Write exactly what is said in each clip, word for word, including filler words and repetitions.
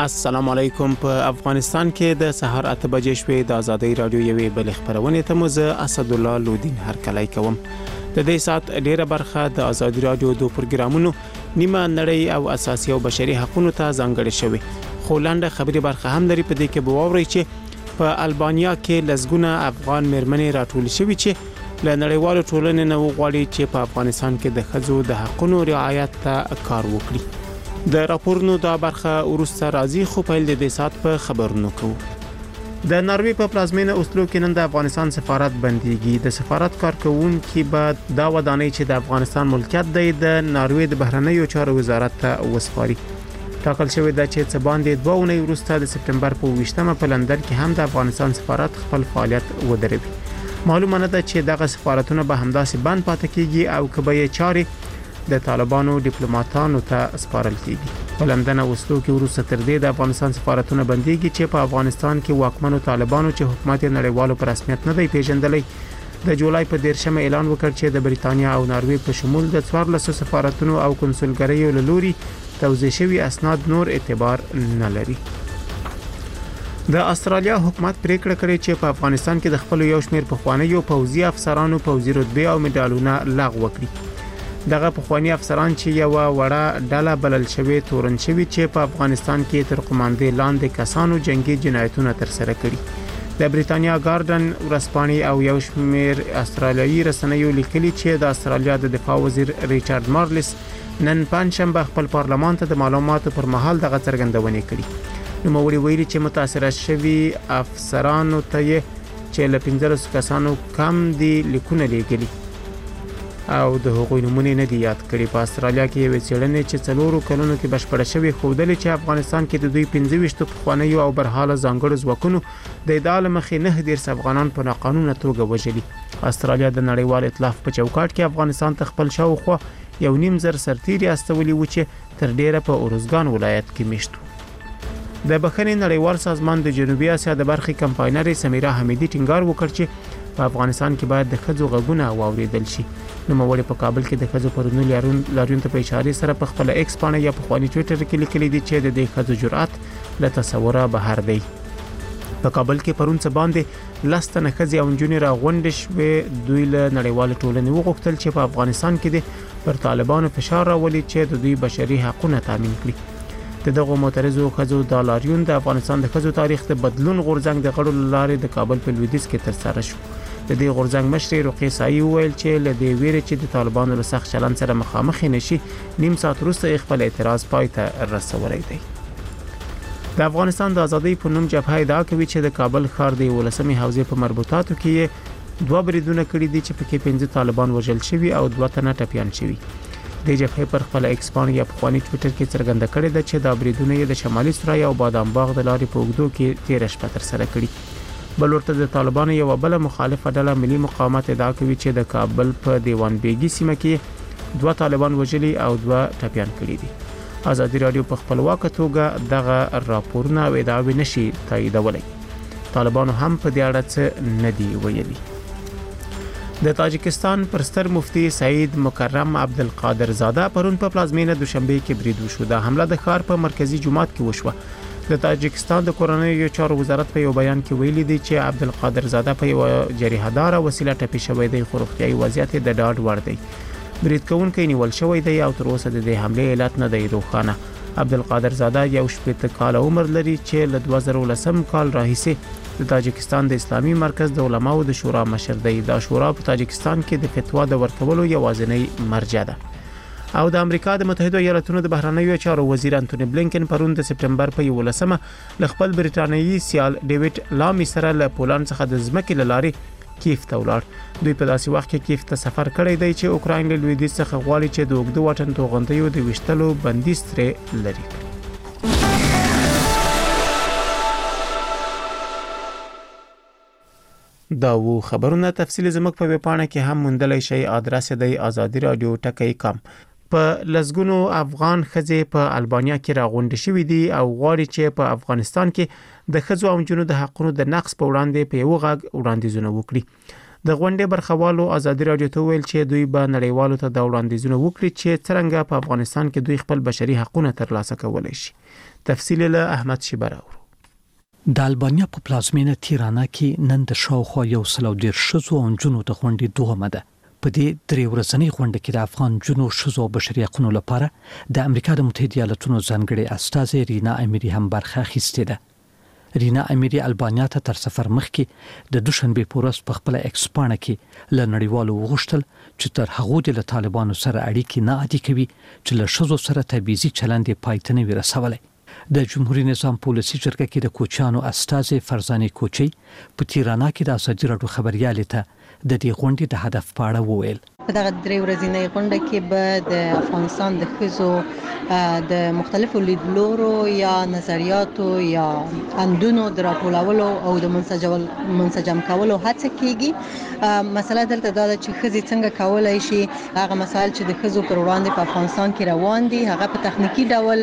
السلام علیکم. په افغانستان کې د سهار اته بجې شوې د ازادي رادیو یوې بل خبرونه ته مو زه اسد الله لودین هرکلی کوم. د دې سات ډیره برخه د ازادي رادیو د پروګرامونو نیمه نړۍ او اساسي او بشري حقوقو ته ځانګړې شوې. خو لاندې خبري برخه هم لري په دې کې بووري چې په البانیا کې لزګونه افغان مرمنې راټول شوي چې له نړیوالو ټولنې نه وغواړي چې په افغانستان کې د ښځو د حقوقو رعایت ته کار وکړي. د راپورونو دا برخه ورسته راځي خو په دې د سات په خبرونو کوو. د ناروی په پلازمینه اوسلو کې نن د افغانستان سفارت بنديږي. د سفارت کارکونکو بعد دا ودانۍ چې د افغانستان ملکیت دی د ناروی د بهرنیو چارو وزارت ته وسپاري. ټاکل شوی دا چې څه باندې دوه اونۍ وروسته د سپټمبر په ویشتمه په لندن کې هم د افغانستان سفارت خپل فعالیت ودروي. معلومه نه ده چې دغه سفارتونه به همداسې بند پاتې کیږي او کبه یې چاري د طالبانو ډیپلوماټانو ته سپارل کیږي. په لندن او اوسلو کې وروسته تر دې د افغانستان سفارتونه بنديږي چې په افغانستان کې واکمنو طالبانو چې حکومت نړیوالو پر رسمیت نه دی پیژندلی د جولای په دیرشمه اعلان وکړ چې د بریتانیا او ناروی په شمول د څوارلسو سفارتونو او کنسولګریو له لوري توزیع شوی اسناد نور اعتبار نه لري. د استرالیا حکومت پریکړه کړې چې په افغانستان کې د خپل یو شمېر پخوانیو پوځي افسرانو پوځي رتبه او مډالونه لغوه کړي. دغه پخوانی افسران چې یو وړه ډله بلل شوی تورن شوی چې په افغانستان کې تر قوماندې لاندې کسانو جنگي جنایتونه تر سره کړي. د بریتانیا ګارډن ورسپانې او یو شمېر استرالیایي رسنیو لیکلي چې د استرالیا د دفاع وزیر ریچارډ مارلس نن پنځشنبه خپل پارلمان ته د معلوماتو پر مهال دغه څرګندونه کړې. نو موري ویلي چې متاثر شوی افسرانو ته چې له پنځلسو کسانو کم دي لیکونه لیکلي او د حقوقي نمونه نه دی یاد کړی. په استرالیا کې یو څېړنې چې څلورو کلونو کې بشپړه شوې خوندل چې افغانستان کې د دوی پنځه ویشت پخوانیو او برحاله ځانګړو ځواکونو د ادعا مخې نه دیر افغانان په ناقانونه توګه وژلي. استرالیا د نړیوال ائتلاف په چوکاټ کې افغانستان ته خپل شاوخوا یو نیم زر سرتیري استولي و چې تر ډیره په اورزګان ولایت کې میشت. د بخښنې نړیوال سازمان د جنوبي اسیا د برخې کمپاینر سمیرا حمیدی ټینګار وکړ چې په افغانستان کې باید د ښځو غږونه واوریدل شي. نو موري په کابل کې د ښځو پرونو لاریون لاریون ته په اشاره سره په خپل ایکس باندې یا په خواني ټوئیټر کې لیکلي دي چې د دې ښځو جرأت له تصوره بهر دی. په کابل کې پرون څه باندې لستنه ښځې او نجونې راغونډې شوې. دوی له نړیوال ټولنې وغوښتل چې په افغانستان کې د پر طالبانو فشار راولي چې د دوی بشري حقوقونه تضمین کړي. د دغه معترضو ښځو د لاریون د افغانستان د ښځو تاریخ د بدلون غورځنګ د غړو لارې د کابل په لویدیځ کې ترسره شو. د دې غورځنګ مشر رقیه سایي وویل چې له دې ویره چې د طالبانو له سخت چلن سره مخامخ نشي نیم ساعت وروسته خپل اعتراض پای ته رسولی دی. د افغانستان د ازادۍ په نوم جبهه ادعا کوي چې د کابل ښار د ولسمې حوزې په مربوطاتو کې دوه بریدونه کړي دي چې پکې پنځه طالبان وژل شوي او دوه تنه ټپیان شوي. د جبهه پر خپل ایکس باندې یا په خواني ټوئیټر کې څرګنده کړې ده چې دا بریدونه د شمالي سرای او بادام باغ د لارې په اوږدو کې تیر شپه تر سره کړي. بل ورته د طالبانو یو بل مخالفه ډله ملي مقاومت ادعا کوي چې د کابل په دیوان بیګي سیمه کې دوه طالبان وژلي او دوه ټپیان کړي دي. ازادي رادیو په خپلواکه توګه دغه راپورونه او ادعاوې نشي تاییدولی. طالبانو هم په دې اړه څه نه دی ویلي. د تاجکستان پرستر مفتی سعید مکرم عبدالقادر زاده پرون په پلازمینه دوشنبه کې برید وشو. د حمله د ښار په مرکزی جومات کې وشوه. د تاجکستان د کورنیو چارو وزارت په یو بیان کې ویلي دی چې عبدالقادر زاده په یو جریحه‌دار وسیله ټپي شوی دی خو روغتیايي وضعیت د ډاډ وړ دی. برید کوونکی نیول شوی دی او تر اوسه د دې حملې علت نه دی روښانه. عبدالقادر زاده یو شپږ کال عمر لري چې له دوه زره ولسم کال راهیسې د تاجکستان د اسلامي مرکز د علماو د شورا مشر دی. دا شورا په تاجکستان کې د فتوا د ورکولو یوازینی مرجع ده. او د امریکا د متحده ایالاتونو د بهرنیو چارو وزیر انټونی بلینکن پرون د سپټمبر په یولسمه ل خپل بریټانیایی سیال ډیوډ لامي سره له پولند څخه د ځمکې لارې کیف ته ولاړ. دوی په داسې وخت کې کیف ته سفر کړی دی چې اوکراین له لویدیځ څخه غواړي چې د اوږده واټن توغندیو د وشتلو بندیز ترې لري. دا و خبرونه تفصیل زموږ په ویبپاڼه کې هم موندلی شئ. ادرس دی ازادي رادیو ټکی کام. په لزګونو افغان ښځې په البانیا کې راغونډې شوې دي او غواړي چې په افغانستان کې د ښځو او نجونو د حقوقو د نقض په وړاندې په یو غږ وړاندیزونه وکړي. د غونډې برخوالو ازادي راډیو ته ویل چې دوی به نړیوالو ته د وړاندیزونه وکړي چې څنګه په افغانستان کې دوی خپل بشري حقوقونه ترلاسه کولای شي. تفصیل له احمد شیبر اورو. د البانیا په پلازمینه تیرانا کې نن د شاوخوا یو سل او دېرش ښځو او نجونو د غونډې دوهمه ده. په دې درې ورځنۍ غونډه کې د افغان نجونو ښځو او بشري حقوقو لپاره د امریکا د متحده ایالاتونو ځانګړي استازي رینا امیری هم برخه اخیستې ده. رینا امیری البانیا ته تر سفر مخکې د دوشنبه په ورځ په خپل ایکس پاڼه کې له نړیوالو وغوښتل چې تر هغو د طالبانو سره اړیکې نه عادي کوي چې له ښځو سره تبعیضي چلند یې پای ته نه وي رسولی. د جمهوریت نظام پالیسي جرګه کې د کوچیانو استازي فرزانه کوچي په تیرانا کې د ازادي راډیو خبريالې ته د دې غونډې د هدف په اړه وویل. په دغه درې ورځې غونډه کې به د افغانستان د ښځو د مختلفو لیدلورو یا نظریاتو یا اندونو د راټولولو او د منسجم کولو هڅه کیږي. مسله دلته دا ده چې ښځې څنګه کولای شي هغه مسایل چې د ښځو پر وړاندې په افغانستان کې روان دي هغه په تخنیکی ډول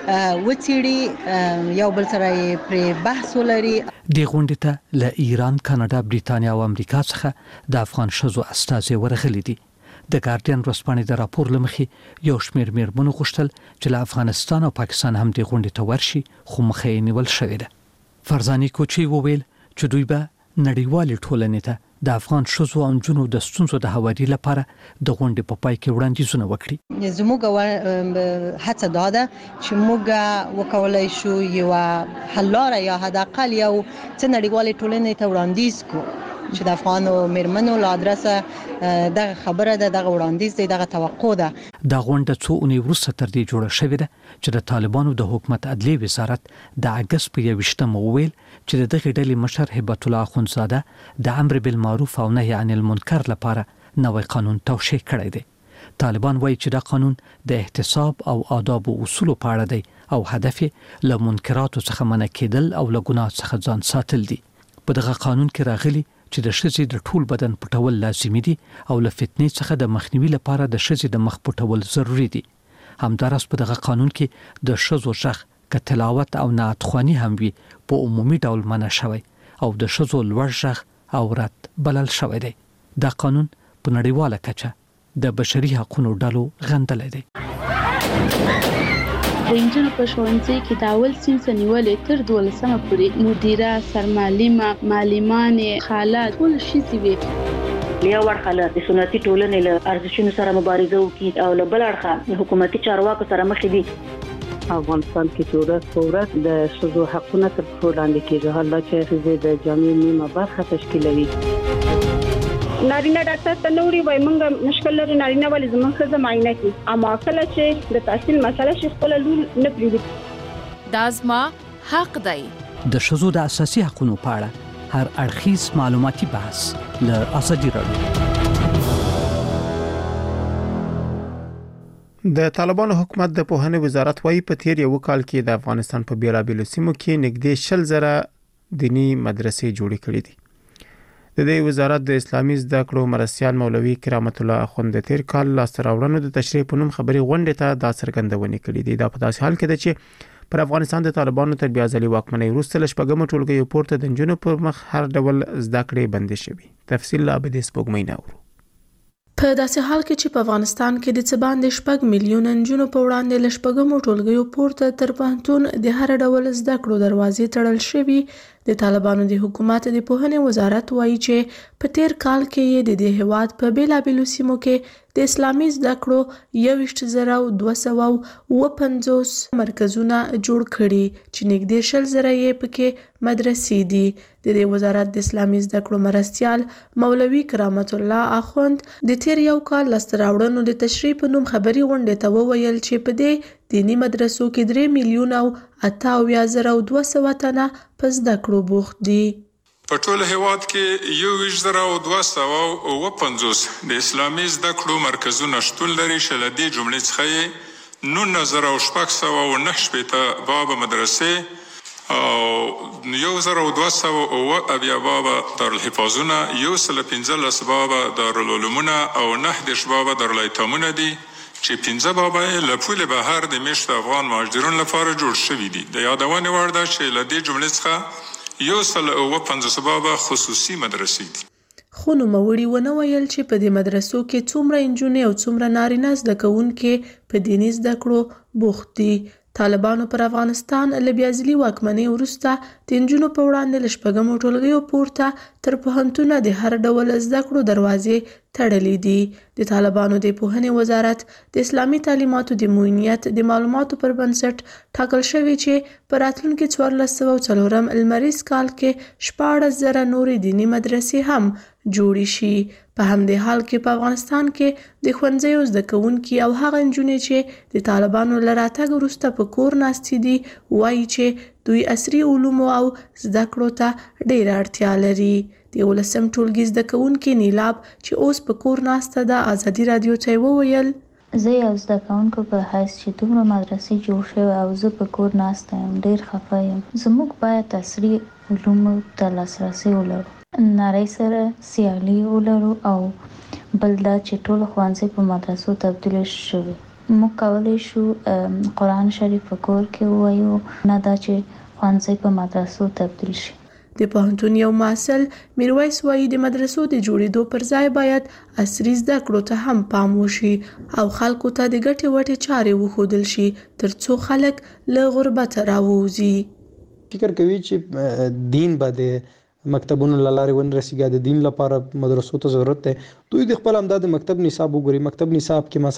وڅېړي، یو بل سره یې پر بحث ولري. د غونډې ته له ایران، کاناډا، بریتانیا او امریکا څخه د افغان ښځو استازي ورغلي دي. د ګارډین ورځپاڼې د راپور لمخې یو شمېر میرمنو غوښتل چې له افغانستان او پاکستان هم د غونډې ته ورشي، خو مخه یې نیول شوې ده. فرزانه کوچي وویل چې دوی به نړیوالې ټولنې ته د افغان ښځو او نجونو د ستونزو د هواري لپاره د غونډې په پای کې وړاندیزونه وکړي. زموږ هڅه دا ده چې موږ وکولای شو یو حل لاره یا حداقل یو څه نړیوالې ټولنې ته وړاندیز کړو چې د افغانو میرمنو له ادرسه دغه خبره ده، دغه وړاندیز دی، دغه توقع ده. دا غونډه څو اونۍ وروسته تر دې جوړه شوې ده چې د طالبانو د حکومت عدلیې وزارت د اګست په یوویشتمه وویل چې د دغې ډلې مشر هبت الله اخوندزاده د امر بالمعروف او نهي عن المنکر لپاره نوی قانون توشیح کړی دی. طالبان وایي چې دا قانون د احتساب او آداب او اصول په اړه دی او هدف یې له منکراتو څخه منع کېدل او له ګناه څخه ځان ساتل دي. په دغه قانون کې راغلي چې د ښځې د ټول بدن پټول لازمي دي او له فتنې څخه د مخنیوي لپاره د ښځې د مخ پټول ضروري دي. همداراز په دغه قانون کې د ښځو غږ که تلاوت او نعتخواني هم وي په عمومي ډول منع شوی او د ښځو لوړ غږ عورت بلل شوی دی. دا قانون په نړیواله کچه د بشري حقوقو ډلو غندلی دی. د انجونو په ښوونځي کې د اول صنف نیولې تر دولسمه پورې مدیره، سرمعلمه، معلمانې، خاله ټول ښځې وي. یو اړخه له د سنتي ټولنې له ارزښتونو سره مبارزه وکړي او له بل اړخه د حکومتي چارواکو سره مخ دي. افغانستان کې چې ورځ په ورځ د ښځو حقونه تر پښو لاندې کېږي، حالا چې ښځې د جامعې نیمه برخه تشکیلوي. نارینه ډاکټر ته نوري وای مونږ مشکل لري نارینه ولې زموږ ښځه معاینه کوي، اما کله چې د تحصیل مسله شي خپل لور نه پریږدي. دا زما حق دی. د ښځو د اساسي حقوقو په اړه هر اړخیز معلوماتي بحث له ازادي راډیو. د طالبانو حکومت د پوهنې وزارت وايي په تیر یو کال کې د افغانستان په بیلابیلو سیمو کې نږدې شل زره دینی مدرسې جوړې کړې دي. د دې وزارت د اسلامي زده کړو مرستیال مولوي کرامت الله اخوند د تیر کال لاسته راوړنو د تشریح په نوم خبري غونډې ته دا څرګندونه کړې دي. دا په داسې حال کې ده چې پر افغانستان د طالبانو تر بیا ځلې واکمنۍ وروسته له شپږمو ټولګیو پورته د نجونو پر مخ هر ډول زده کړې بندې شوي. تفصیل له عبدي سپوږمۍ نه اورو. په داسې حال کې چې په افغانستان کې د څه باندې شپږ میلیونه نجونو په وړاندې له شپږمو ټولګیو پورته تر پوهنتون د هر ډول زده کړو دروازې تړل شوي، د طالبانو د حکومت د پوهنې وزارت وایي چې په تیر کال کې یې د دې هیواد په بیلابیلو سیمو کې د اسلامي زده کړو یوویشت زره دوه سوه اووه پنځوس مرکزونه جوړ کړي چې نږدې شل زره یې پکې مدرسې دي. د دې وزارت د اسلامي زده کړو مرستیال مولوي کرامت الله اخوند د تیر یو کال لاسته راوړنو د تشریح په نوم خبري غونډې ته وویل چې په دې دینی مدرسو کې درې میلیونه او اته اویا زره دوه سوه تنه په زده کړو بوخت دي. په ټول هیواد کې یوویشت زره دوه سوه اووه پنځوس د اسلامي زده کړو مرکزونه شتون لري چې له دې جملې څخه یې نولس زره شپږ سوه او نهه شپېته بابه مدرسې او یو زره دوه سوه اووه اویا بابه دارالحفاظونه، یو سل پنځلس بابه دارالعلومونه او نهه دېرش بابه دارالایتامونه دي چې پنځه بابه یې له پولې بهر د میشتو افغان مهاجرینو لپاره جوړ شوي دي. د یادونې وړ ده چې له دې جملې څخه یو سل اووه پنځوس بابه خصوصي مدرسې دي. خو نوموړي ونه ویل چې په دې مدرسو کې څومره نجونې او څومره نارینه زده کوونکي په دیني زده کړو بوخت دي. طالبانو پر افغانستان له بیا ځلي واکمنۍ وروسته د نجونو په وړاندې له شپږمو ټولګیو پورته تر پوهنتونه د هر ډول زده کړو دروازې تړلې دي. د طالبانو د پوهنې وزارت د اسلامي تعلیماتو د معینیت د معلوماتو پر بنسټ ټاکل شوی چې په راتلونکي څوارلس سوه څلورم لمریز کال کې شپاړس زره نورې دیني مدرسې هم جوړې شي. په همدې حال کې په افغانستان کې د ښوونځیو زده کوونکي او هغه نجونې چې د طالبانو له راتګ وروسته په کور ناستې دي وایي چې دوی عصري علومو او زده کړو ته ډېره اړتیا لري. د یولسم ټولګي زده کوونکي نیلاب چې اوس په کور ناسته ده ازادي راډیو ته وویل زه یو زده کوونکو په حیث چې دومره مدرسې جوړ شوی او زه په کور ناسته یم ډېر خفه یم. زموږ باید عصري علومو ته لاسرسی ولرو، نړۍ سره سیالي ولرو او بل دا چې ټول ښوونځي په مدرسو تبدیل شوي. موږ کولی شو قرآن شریف په کور کې ووایو، نه دا چې ښوونځي په مدرسو تبدیل شي. د پوهنتون یو محصل میرویس وایي د مدرسو د جوړېدو پر ځای باید عصري زده کړو ته هم پام وشي او خلکو ته د ګټې وټې چارې وښودل شي ترڅو خلک له غربت راووځي. فکر کوي چې دین به د مکتبونو لاره ونرسیږي، د دین لپاره مدرسو ته ضرورت دی. دوی د خپل همدا د مکتب نصاب وګوري. مکتب نصاب کې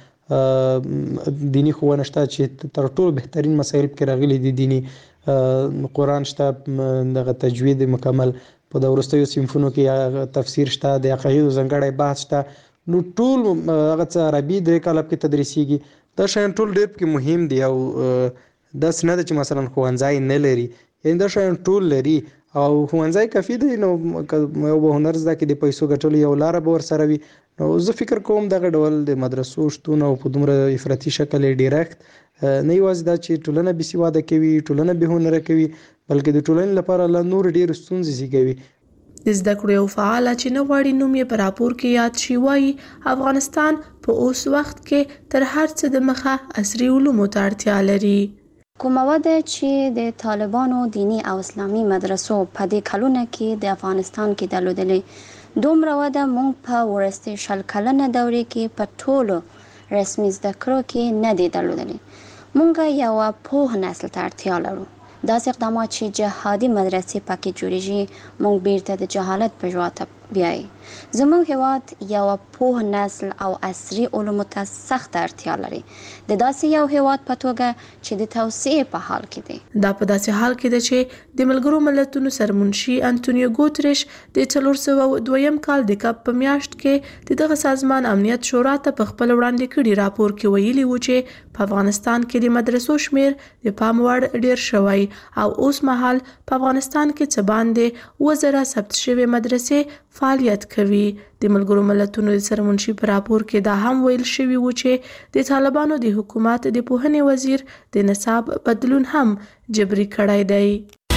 مثلا دینی ښوونه شته چې تر ټولو بهترین مسایل کې راغلي دي. دینی قرآن شته، دغه تجوید مکمل په د وروستیو صنفونو کې تفسیر شته، د عقایدو ځانګړی بحث شته. نو ټول هغه څه عربي درې کاله کې تدریسیږي. دا شیان ټول ډېر پکې مهم دي او داسې نه ده چې مثلا ښوونځی نه لري، یعنې دا شیان ټول لري او ښوونځی کافي دی. نو یو به هنر زده کړي د پیسو ګټلو یو لاره به ورسره وي. نو زه فکر کوم دغه ډول د مدرسو شتون او په دومره افراطي شکل یې ډیرکټ نه یوازې دا چې ټولنه بې سواده کوي، ټولنه بې هنره کوي، بلکې د ټولنې لپاره لا نور ډېر ستونزې زیږوي. د زده کړو یو فعاله چې نه غواړي نوم یې په راپور کې یاد شي وایي افغانستان په اوس وخت کې تر هر څه د مخه عصري علومو ته اړتیا لري. کومه وده چې د طالبانو دینی او اسلامي مدرسو په دې کلونه کې د افغانستان کې درلودلې، دومره وده مونږ په وروستي شل کلنه دورې کې په ټولو رسمي زده کړو کې نه دی درلودلې. مونږ یو پوه نسل ته اړتیا لرو. داسې اقدامات چې جهادي مدرسې پکې جوړېږي مونږ بیرته د جهالت په ژوند ته بیایي. زموږ هیواد یو پوه نسل او عصري علومو ته سخت اړتیا لري، د داسې یو هیواد په توګه چې د توسعې په حال کې دی. دا په داسې حال کې ده چې د ملګرو ملتونو سرمنشي انټونیو ګوتریش د څلور سوه دویم کال د کب په میاشت کې د دغه سازمان امنیت شورا ته په خپل وړاندې کړي راپور کې ویلي و چې په افغانستان کې د مدرسو شمیر د پام وړ ډیر شوی او اوس مهال په افغانستان کې څه باندې اووه زره ثبت شوې مدرسې فعالیت کوي. د ملګرو ملتونو د سرمنشي په راپور کې دا هم ویل شوی و چې د طالبانو د حکومت د پوهنې وزیر د نصاب بدلون هم جبري کړی دی.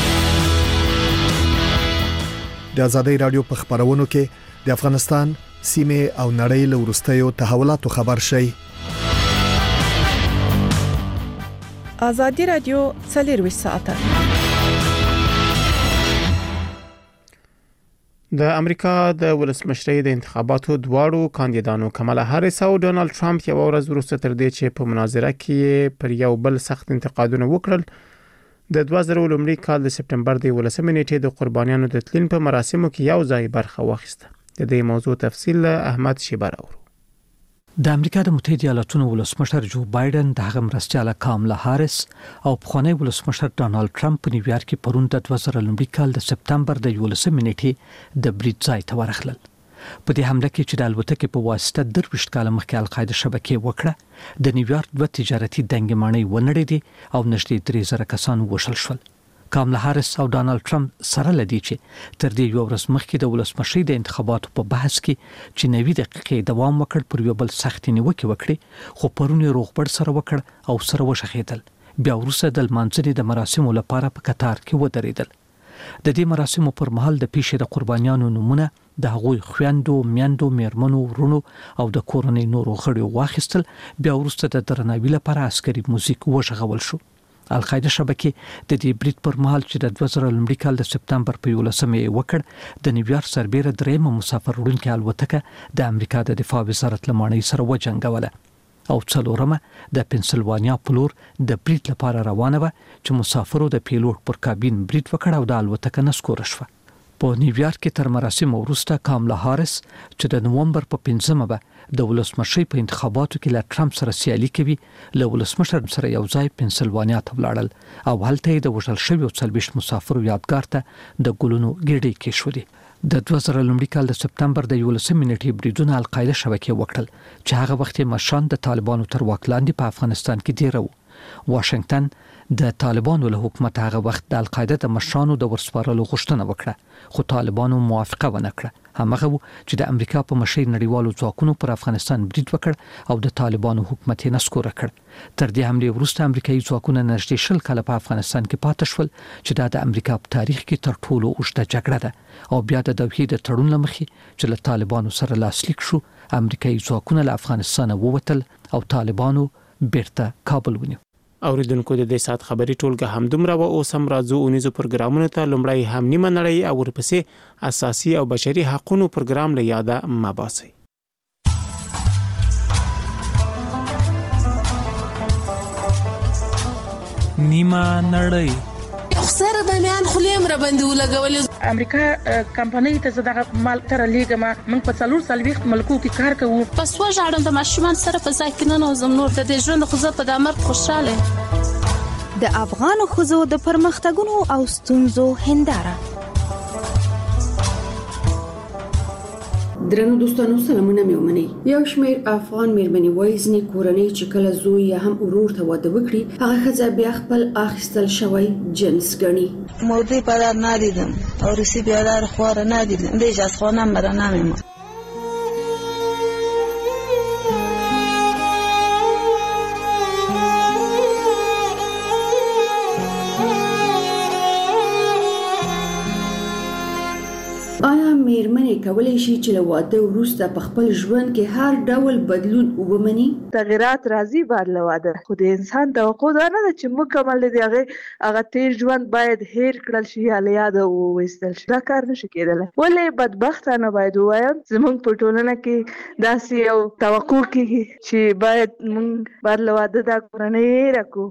د آزادۍ رادیو په خبرونو کې د افغانستان سیمه او نړۍ له وروستیو تحولاتو خبر شي. آزادۍ رادیو څلور ساعته. د امریکا د ولسمشرۍ د انتخاباتو دواړو کاندیدانو کمالا هاریس او ډونالد ټرمپ یو ورځ وروسته تر دې چې په مناظره کې پر یو بل سخت انتقادونه وکړل، د دوه زره لومړي کال د سپټمبر د ولسمې نیټې د قربانیانو د تلین په مراسمو کې یو ځای برخه واخیسته. د دې موضوع تفصیل احمد شیبر اورو. د امریکا د متحده ایالاتونو ولسمشر جو بایدن د هغه مرستیاله کاملا هاریس او پخوانی ولسمشر ډونالد ټرمپ په نیویارک کې پرون د دوه زره لومړي کال د سپټمبر د یولسمې نیټې د برید ځای ته ورغلل. په دې حمله کې چې د الوتکې په واسطه درویشت کال مخکې القاعده شبکې وکړه، د نیویارک دوه تجارتي دنګمانۍ ونړېدې او نږدې درې زره کسان وشل شول. کاملا هاریس او ډونالد ټرمپ سره لدی چې تر دې یو ورځ مخکې د ولسمشرۍ د انتخاباتو په بحث کې چې نوي دقیقې دوام وکړ پر یو بل سخت نیوکې وکړي، خو پرون یې روغبړ سره وکړ او سره وشخېدل. بیا وروسته د لمانځنې د مراسمو لپاره په قطار کې ودرېدل. د دې مراسمو پر مهال د پیښې د قربانیانو نومونه د هغوی خويندو، میندو، میرمنو، ورونو او د کورنۍ نورو غړو واخیستل. بیا وروسته د درناوي لپاره عسکري موزیک وشغول شو القاعده شبکې د دې بریټ پر مهال چې د دوه زره لومړي کال د سپتمبر په یولسمه وکړ د نیویارک سربېره درېمه مسافر وړونکې الوتکه د امریکا د دفاع وزارت لمانې سره وجنګوله او څلورمه د پنسلوانیا پلور د بریټ لپاره روانه و چې مسافرو د پیلوټ پر کابین بریټ وکړ او د الوتکه نسکور شوه. په نیویارک کې تر مراسم وروسته کاملا هاریس چې د نومبر په پنځمه به د ولسمشر په انتخاباتو کې له ټرمپ سره سیالي کوي له ولسمشر سره یو ځای پنسلوانیا ته ولاړل او هلته د وژل شویو څلوېښت مسافرو یادګار ته د ګلونو ګېډۍ کېښودې. د دوه زره لومړي کال د سپتمبر د یولسمې نیټې بریدونه القاعده شبکې وکړل چې هغه وخت مشران د طالبانو تر واک لاندې په افغانستان کې دیره وو. واشنگټن د طالبانو له حکومت هغه وخت د القاعده د مشرانو د ورسپارلو غوښتنه وکړه خو طالبانو موافقه ونه کړه. همغه چې د امریکا په مشر نړیوالو ځواکونو پر افغانستان برید وکړ او د طالبانو حکومت یې نسکور کړ. تر دې حمله وروسته امریکایي ځواکونه نږدې شل کاله په افغانستان کې پاتې شول چې دا د امریکا په تاریخ کې تر ټولو اوږده جګړه ده او بیا د دوحې د تړون لمخې چې له طالبانو سره لاسلیک شو امریکایي ځواکونه له افغانستان ووتل او طالبانو بیرته کابل ونیو. اوریدونکو د دې سات خبري ټولګه هم دومره و اوس هم راځو اونیزو پروګرامونو ته. لومړی هم نیمه نړۍ او ورپسې اساسي او بشري حقوقو پروګرام له یاده مباسي. نیمه نړۍ سره به میان خلیم را باندې ولګولې. امریکا کمپنۍ ته زداغه مال تر لیګه ما من په څلور سال وخت ملکو کې کار کوم. پس وژاړم د ماشومان سره په ځای کې نه نوزم نور د دې ژوند خو زه په د امر خوشاله. د افغان خزو د پرمختګونو او ستونزو هنداره. درنو دوستانو سلامونه مې ومنئ. یو شمېر افغان مېرمنې وایي ځینې کورنۍ چې کله زوی یا هم ورور ته واده وکړي هغه ښځه بیا خپل اخیستل شوی جنس ګڼي. موضوع پدر ندیدم عروسی بیادر خواره ندیدم دیج از خانم برا نمیمون. آیا مېرمنې کولی شي چې له واده وروسته په خپل ژوند کې هر ډول بدلون ومني؟ تغیرات راځي بعد له واده خو د انسان توقع دا نه ده چې مکمل دی هغه هغه تیر ژوند باید هیر کړل شي یا له یاده وویستل شي. دا کار نشي کېدلی. ولې بدبختانه باید ووایم زموږ په ټولنه کې داسې یو توقع کېږي چې باید موږ بعد له واده دا کورنۍ هیره کړو.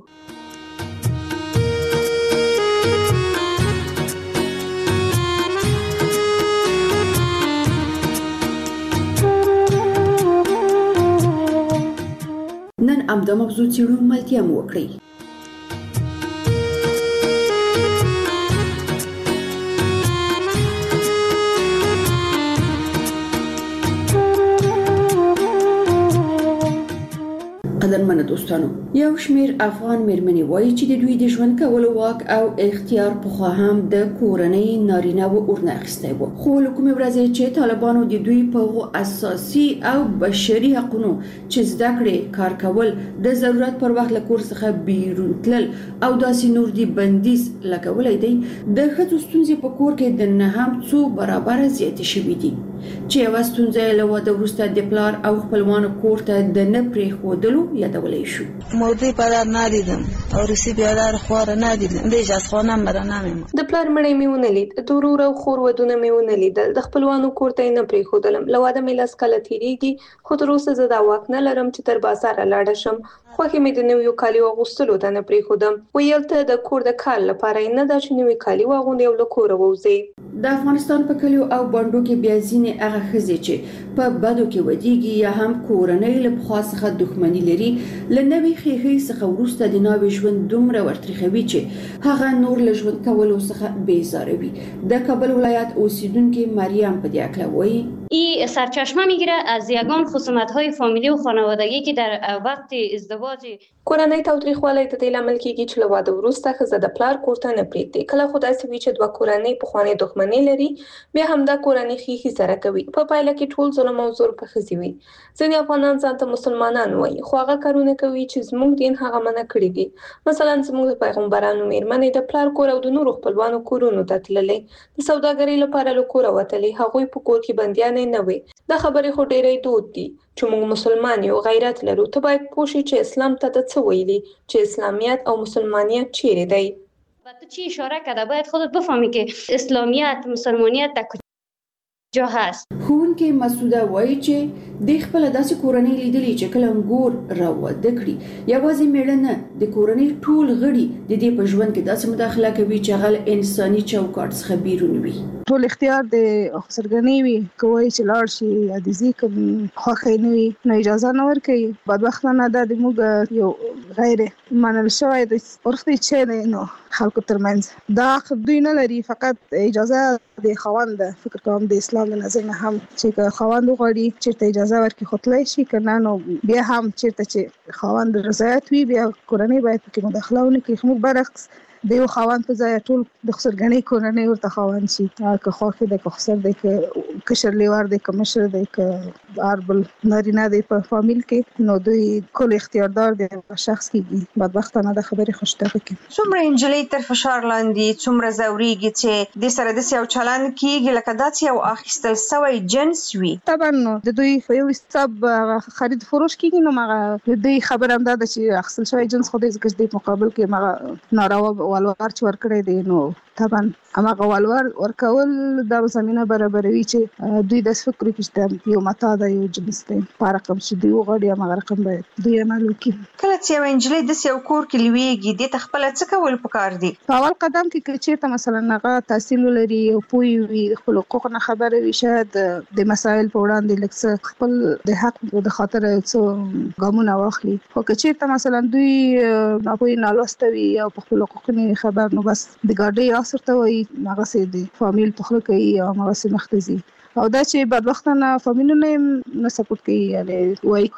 نن امدا موضوع څېړو ملتیا مو وکړئ. قدرمنو دوستانو یو شمېر افغان مېرمنې وایي چې د دوی د ژوند کولو واک او اختیار پخوا هم د کورنۍ نارینه و ورنه اخیستی و خو له کومې ورځې چې طالبانو د دوی په هغو اساسي او بشري حقونو چې زده کړې کار کول د ضرورت پر وخت له کور څخه بیرون تلل او داسې نور دي بندیز لګولی دی د ښځو ستونزې په کور کې د نه هم څو برابره زیاتې شوي دي چې یوه ستونزه یې له واده وروسته د پلار او خپلوانو کور ته د نه پرېښودلو یادولی شو. موضوع پدر ندیدم عروسی بیادر خواره ندیدم دیج از خانم برا نمیمون. د پلار مړی مې ونه لید د ورور او خور ودونه مې ونه لیدل د خپلوانو کور ته نه پرېښودلم له واده مې لاس کله تېرېږي خو تر اوسه زه دا واک نه لرم چې تر بازاره لاړه شم. خوښې مې د نویو کالیو اغوستلو ته نه پرېښودم. ویل ته د کور د کال لپاره نه دا چې نوي کالي واغوندې او له کوره ووځې. د افغانستان په کلیو او بانډو کې بیا ځینې هغه ښځې چې په بدو کې ودیږي یا هم کورنۍ له پخوا څخه دښمني لري له نوې ښیښې څخه وروسته د ناوې ژوند دومره ورتریخوي چې هغه نور له ژوند کولو څخه بیزاره وي. د کابل ولایت اوسیدونکې مریم په دې اړه وایي این سرچشمه میگیره از یگان خصومت‌های فامیلی و خانوادگی که در وقت ازدواج کورنۍ تاوتریخوالی د دې لامل کېږي چې له واده وروسته ښځه د پلار کور ته نه پرېږدي. کله خو داسې وي چې دوه کورنۍ پخوانۍ دښمنۍ لري بیا همدا کورنۍ ښیښې سره کوي. په پایله کې ټول ظلم او زور په ښځې وي. ځینې افغانان ځان ته مسلمانان وایي خو هغه کارونه کوي چې زموږ دین هغه منع کړي دي. مثلا زموږ د پیغمبرانو مېرمنې د پلار کور او د نورو خپلوانو کورونو ته تللې د سوداګرۍ لپاره له کوره وتلې. هغوی په کور کې بندیان کورنۍ نه وي. دا خبرې خو ډېرې دود دي چې موږ مسلمان یو، غیرت لرو. ته باید پوه شې چې اسلام ته د څه ویلي، چې اسلامیت او مسلمانیت چیرې دی. تو چی اشاره کرده باید خودت بفهمی که اسلامیت مسلمانیت در کجا هست. ښوونکې مسعوده وایي چې د خپل داسې کورنۍ لیدلې چې کله انګور راوده کړي، یوازې میړه نه د کورنۍ ټول غړي د دې په ژوند کې داسې مداخله کوي چې هغه انساني چوکاټ څخه بیرون وي. ټول اختیار د سرګرنۍ وي، کوي چې لاړ شي عزیزي کوم خوښ نه وي نو اجازه نه ورکوي. بدبختانه دا د موږ یو غیر منل شوی د ورختي چې نو خلکو ترمنځ دا دوی نه لري، فقط اجازه د خاوند فکر کوم د اسلام د نظر نه هم چې خاوند غواړي چې اجازه ورکړي خپلای شي کنه نو بیا هم چې چې خاوند رضایت وي بیا کورنۍ باید کې مداخله ونه کړي. خو برعکس د یو خاوند په ځای ټول د خسرګنۍ کورنۍ ورته خاوند شي، که خوښ دی که خسر دی که کشر لیوار دی که مشر دی که هر بل نارینه دی په فامیل کې نو دوی کل اختیاردار دی شخص کېږي. بدبختانه د خبرې خوشتغه کوي. څومره نجلۍ تر فشار لاندې څومره ځورېږي چې د سره داسې یو چلند کېږي لکه داسې یو اخیستل سوی جنس وي. طبعا د دوی په یو حساب خرید فروش کېږي نو هغه د دوی خبره هم دا ده چې اخیستل سوی جنس خو د ځکه د مقابل کې هغه ناروا والوار چې ورکړی دی نو طبعا هغه والوار ورکول دا زمينه برابروي چې دوی د فکر کې یو متا د یو جنس دی په رقم چې دوی وغړي هغه رقم باید دوی عمل وکړي. کله چې یو انجلۍ د یو کور کې لویږي د تخپل څه کول پکار دي؟ په اول قدم کې چې ته مثلا هغه تحصیل لري او پوي وي خپل حقوق نه خبره وي، شاید د مسایل په وړاندې لکه خپل د حق د خاطر څو ګامونه واخلي. خو چې ته مثلا دوی ناپوهي نالوستوي او په خپل حقوق نه خبر نو بس د ګاډي سره وي هغه سي دي فامیل تخلو کوي او هغه سي مختزي او دا چې بدبختانه فامیلونه نه سپورټ کوي. یعنی وای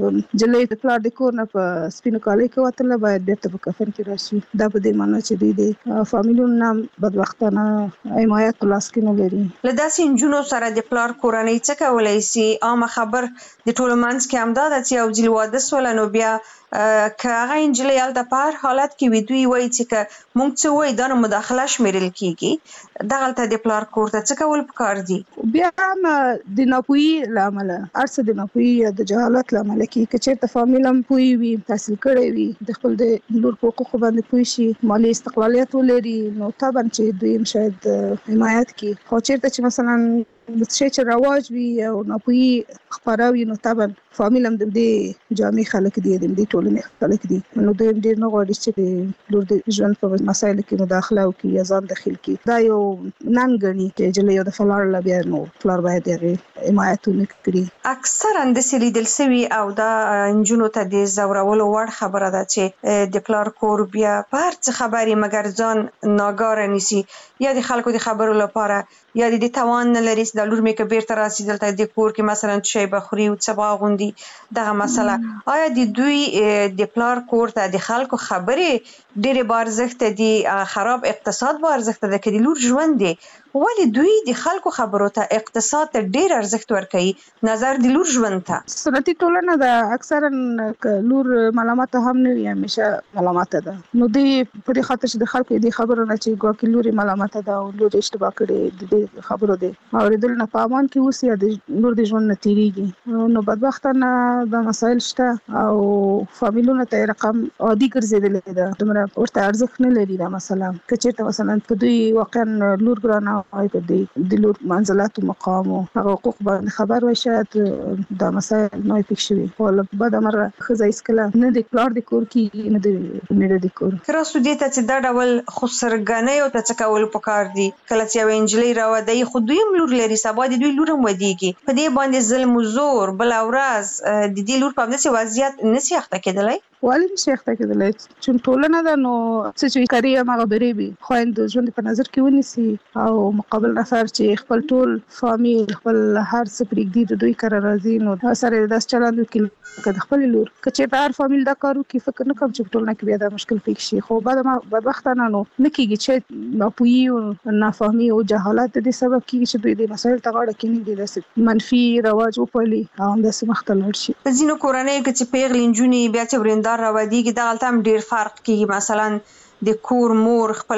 جلې د پلار د کور نه په سپینو کالي کې وتل باید بیرته په کفن کې راشي. دا په دې معنی چې دوی د فامیلونو بدبختانه حمایت لاس کې نه لري. لداسې نجونو سره د پلار کورنۍ څه کولای شي؟ عامه خبر د ټولو منځ کې همدا ده چې یو ځل واده سول نو بیا که هغه انجلۍ هلته په هر حالت کې وي دوی وایي چې که موږ څه وایي دا نو مداخله شمیرل کېږي. دغلته د پلار کور ته څه کول پکار دي؟ بیا هم د ناپوهي له امله هر څه د ناپوهي یا د جهالت له امله کېږي. که چېرته فامیل هم پوه وي، تحصیل کړی وي، د خپل د لور په حقوقو باندې پوه شي، مالي استقلالیت ولري نو طبعا چې دوی هم شاید حمایت کړي. خو چېرته چې مثلا شي چې رواج وي او ناپوهي خپاره وي نو طبعا فامیل هم د دې جامع خلک دي، د دې ټولنې خلک دي نو دوی ډېر نه غواړي چې د لور د ژوند په مسایلو کې مداخله وکړي یا ځان دخیل کړي. دا یو نن ګڼي چې جلې یو د فلار لا بیا نو فلار باید یې حمایت وکړي. اکثرا د لیدل سوي او دا نجونو ته د زورولو وړ خبره ده چې د پلار کور بیا په هر څه خبري مګر ځان ناګاره نیسي، یا د خلکو د خبرو لپاره یا د توان نه لري د لور مې که بیرته راسي دلته د کور کې مثلا شی بخوري او څه باغوندي دغه مسله. آیا د دوی د پلار کور ته د خلکو خبرې ډېرې با ارزښته دي؟ خراب اقتصاد با ارزښته ده که د لور ژوند دی؟ ولې دوی د خلکو خبرو ته اقتصاد ته ډېر ارزښت ورکوي نظر د لور ژوند ته؟ سنتي ټولنه ده اکثرا لور ملامته هم نه وي، همیشه ملامته ده. نو دوی په دې خاطر چې د خلکو د خبرو نه چې ګواکې لور ملامته ده او لور اشتباه کړې د دې خبرو دی اورېدل نه په امان کې اوسي د لور د ژوند نه تېرېږي. نو بدبختانه دا مسایل شته او فامیلونو ته رقم عادي ګرځېدلې ده، دومره ورته ارزښت نه لري دا مسله. که چېرته مثلا په دوی واقعا لور ګرانه وای په دې د لور منزلت او مقام او حقوق باندې خبر وای شاید دا مسایل نه پېښ شوي. خو بعد امر ښځه هېڅکله نه د پلار د کور کې نه د میړه د کور. که راسو دې ته چې دا ډول خسرګنیو ته څه کول پکار دي؟ کله چې یوه نجلۍ راودی خو دوی هم لور لري، سبا د دوی لور هم ودیږي، په دې باندې ظلم و زور بله ورځ د دې لور په همداسې وضعیت نسي اخته کېدلی؟ ولې نشي اخته کېدلی؟ چې ټولنه ده نو څه چې کاري هماغه برې وي خویند ژوند په نظر کې ونیسي او مقابل نفر چې خپل ټول فامیل خپل هر څه پرېږدي د دوی کره راځي نو سره داسې چلند وکړي که د خپلې لور که چېرته هر فامیل دا کار وکړي فکر نه کوم چې په ټولنه کې بیا دا مشکل پېښ شي. خو بعد بدبختانه نو نه کېږي چې ناپوهي او نافهمي او جهالت د دې سبب کېږي چې دوی د مسایل ته غاړه کېنږدي، داسې منفي رواج وپالي او همداسې مخ ته لاړ شي. په ځینو کورنیو کې چې پیغلې نجونې بیا چې ورېندار راودیږي دغلته هم ډېر فرق کېږي. مثلا د کور مور خپل لور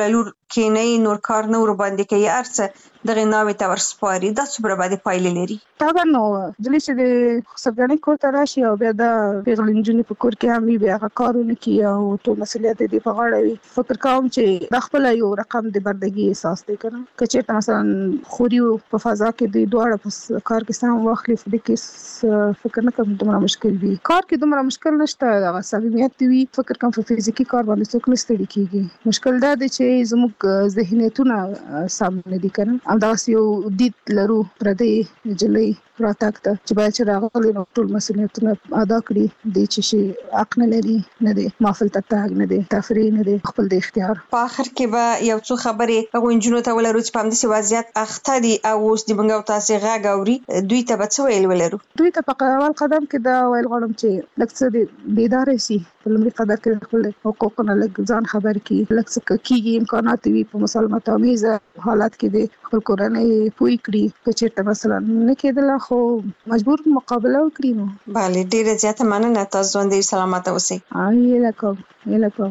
کینې نور کار نه ور باندې کوي ارڅ دغه ناوې ته ورسپاري دا څومره باندې پایلې لري. طبعا نو ځلې چې د خسرګنې کور ته راشي او بیا د پیغلې نجونې په کور کې هم وي بیا هغه کارونه کوي او ټول مسؤلیت دې په غاړه وي. فکر کوم چې د خپل یو رقم د بردګي احساس دی کنه که چېرته مثلا خوري په فضا کې د دواړه په کار کې سم واخلي د کې فکر نه کوم دومره مشکل وي. کار کې دومره مشکل نشته هغه صمیمیت وي. فکر کوم په فزیکي کار باندې څوک نه ستړي کیږي. مشکل دا دی چې زموږ ذهنیتونه سم نه دي کنه همداسې یو دید لرو پردې نجلۍ راتګ ته چې باید چې راغلي نو ټول مسؤلیتونه ادا کړي دی چې شي حق نه لري نه دی محفل ته تاګ نه دی تفریح نه دی خپل د اختیار. په اخر کې به یو څو خبرې هغو نجونو ته ولرو چې په همداسې وضعیت اخته دي او اوس د موږ او تاسې غږ اوري دوی ته به څه ویل ولرو؟ دوی ته په اول قدم کې دا ویل غواړم چې لږ څه د بیداره شي په لومړي قدر کې خپل حقوقونه لږ ځان خبر کړي لږ څه کېږي امکانات وي په مسالمت آمیزه حالات کې د خپل کورنۍ پوه کړي که چېرته مثلا نه کېدله خو مجبور مقابله وکړي نو. بله ډېره زیاته مننه تاسو ژوندۍ سلامته اوسئ. هیله کوم هیله کوم.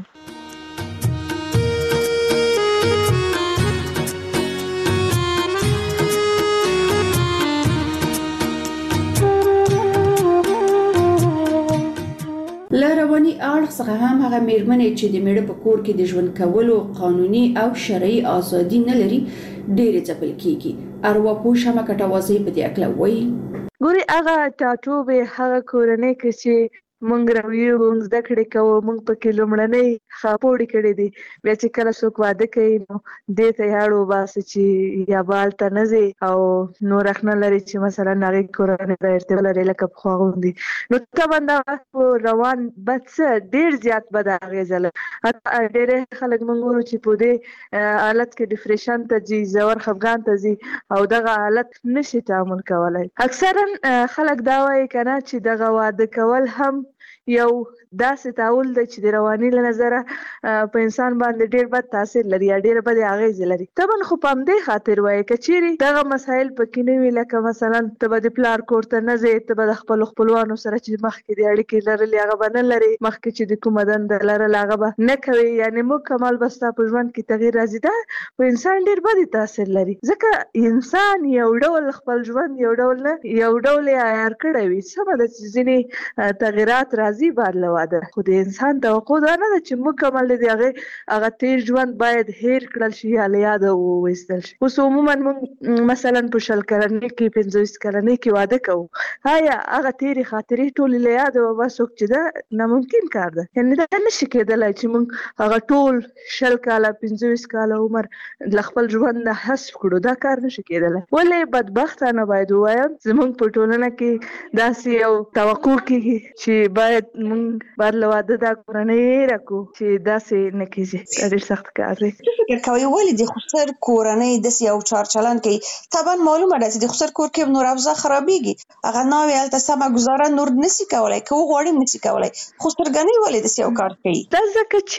له رواني اړخ څخه هم هغه میرمنې چې د میړه په کور کې د ژوند کولو قانوني او شرعي ازادي نه لري ډېرې ځپل کیږي. ارواپوه شمه کټوازی په دې اړه وایي ګوري هغه ټاټوبې هغه کورنۍ کې چې مونږ راویو مونږ زده کړې کوو مونږ پکې لومړنۍ خاپوړې کړې دي بیا چې کله څوک واده کوي نو دې ته یې اړ وباسي چې یا به هلته نه ځي او نور حق نه لري چې مثلا هغې کورنۍ ته ارتباط لري لکه پخوا غوندې نو طبعا دا په روان بد څه ډېر زیات بد اغېزه لري. ډېری خلک مونږ ګورو چې په دې حالت کې ډپریشن ته ځي ژور خفګان ته ځي او دغه حالت نشي تعامل کولی. اکثرا خلک دا وایي که نه چې دغه واده کول هم یو داسې تعامل دی چې د رواني له نظره په انسان باندې ډېر بد تاثیر لري یا ډېره بدې اغېزې لري. طبعا خو په همدې خاطر وایي که چیرې دغه مسایل پکې نه وي لکه مثلا ته به د پلار کور ته نه ځې ته به د خپلو خپلوانو سره چې مخکې د اړیکې لرلې هغه به نه لرې مخکې چې د کومه دنده لرله هغه به نه کوې یعنې مکمل به ستا په ژوند کې تغییر راځي. دا په انسان ډېر بدې تاثیر لري ځکه انسان یو ډول خپل ژوند یو ډول نه یو ډول یې عیار کړی وي. سمه ده چې ځینې تغیرات راځي بعد له واده خو د انسان توقع دا نه ده چې مکمل د هغې هغه تیر ژوند باید هیر کړل شي یا له یاده وویستل شي. اوس عموما موږ مثلا په شل کلنۍ کې پنځه ویشت کلنۍ کې واده کوو آیا هغه تیرې خاطرې ټولې له یاده وباسو چې دا ناممکن کار ده یعنې دا نشي کېدلی چې موږ هغه ټول شل کاله پنځه ویشت کاله عمر له خپل ژوند نه حذف کړو دا کار نشي کېدلی. ولې بدبختانه باید ووایم زموږ په ټولنه کې داسې یو توقع کېږي چې باید موږ بار له واده دا کورنۍ راکړو چې داسې نه کېږي. دا ډېر سخت کار دی. فکر کوئ ولې د خسر کورنۍ داسې یو چار چلند کوي؟ طبعا معلومه ده چې د خسر کور کې نور اوضاع خرابېږي هغه ناوې هلته سمه ګزاره نور نشي کولی که وغواړي هم نشي کولی. خسرګنۍ ولې داسې یو کار کوي؟ دا ځکه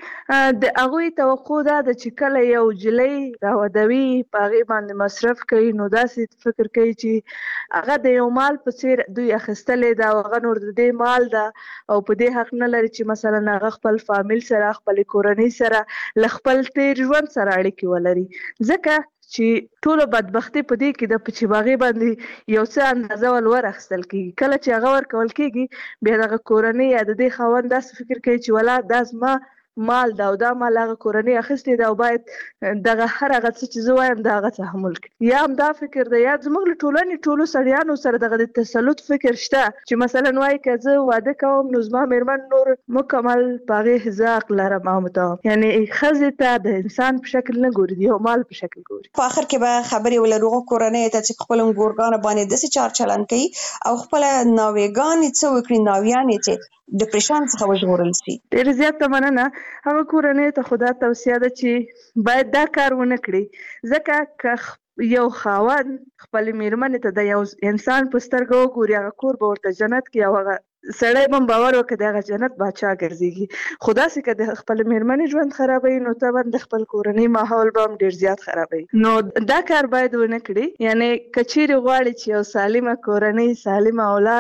چې د هغوی توقع دا ده چې کله یو نجلۍ راودوي په هغې باندې مصرف کوي نو داسې فکر کوي چې هغه د یو مال په څېر دوی اخیستلی ده او هغه نور د دې مال ده او په دې حق نه لري چې مثلا هغه خپل فامیل سره خپل کورنۍ سره له خپل تیر ژوند سره اړیکې ولري ځکه چې ټولو بدبختي په دې کې ده چې په هغې باندې یو څه اندازه ول ور اخیستل کېږي. کله چې هغه ورکول کېږي بیا دغه کورنۍ یا د دې خاوند داسې فکر کوي چې ولا دا زما مال ده او دا مال هغه کورنۍ اخیستی ده او باید دغه هر هغه څه چې زه وایم د هغه تحمل کړي. یا هم دا فکر ده یا زموږ له ټولنې ټولو سړیانو سره دغه د تسلط فکر شته چې مثلا وایي که زه واده کوم نو زما مېرمن نور مکمل په هغې زه حق لرم او متوم یعنې ښځې ته د انسان په شکل نه ګوري د یو مال په شکل ګوري. په آخر کې به خبرې ولرو هغو کورنیو ته چې خپلو ګورګانو باندې داسې چار چلند کوي او خپله ناوېګانې څه وکړي ناویانې چې ډپریشن څخه وژغورل شي. ډېر زیاته مننه. هغه کورنۍ ته خو دا توصیه ده چې باید دا کار ونه کړي ځکه که یو خاوند خپلې مېرمنې ته د یو انسان په سترګه وګوري هغه کور به ورته جنت کړي او هغه سړی به هم باور وکړي د هغه جنت باچا ګرځېږي. خو داسې که د خپلې مېرمنې ژوند خرابوي نو طبعا د خپل کورنۍ ماحول به هم ډېر زیات خرابوي. نو دا کار باید ونه کړي یعنې که چیرې غواړي چې یو سالمه کورنۍ سالمه اولاد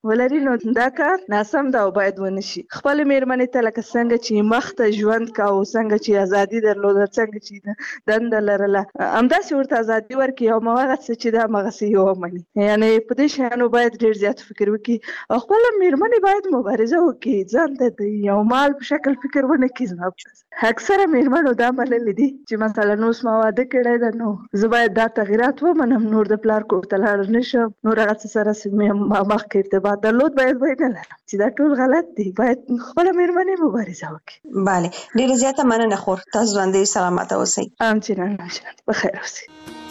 ولري نو دا کار ناسم دا او باید ونشي. خپل میرمنې ته لکه څنګه چې مخته ژوند کا او څنګه چې ازادي درلوده، څنګه چې دنده لرله، همداسې ورته ازادي ورکړي او هغه څه چې دا همغسې یې ومني. یعنې په دې شیانو باید ډېر زیات فکر وکړي او خپله میرمنې باید مبارزه وکړي، ځان ته د یو مال په شکل فکر ونه کړي. اکثره میرمنو دا منلي دي چې مثلا اوس ما واده کړی ده نو زه باید دا تغیرات ومنم، نور د پلار کور ته لاړ نشم، نور هغه څه سره مخکې ارتباط درلود باید باید نه لرم، چې دا ټول غلط دي. باید خپله میرمنې مبارزه وکړي. بله، ډېره زیاته مننه خور. تاسو ژوندۍ سلامته اوسئ. همچنان همچنان بخیر اوسئ.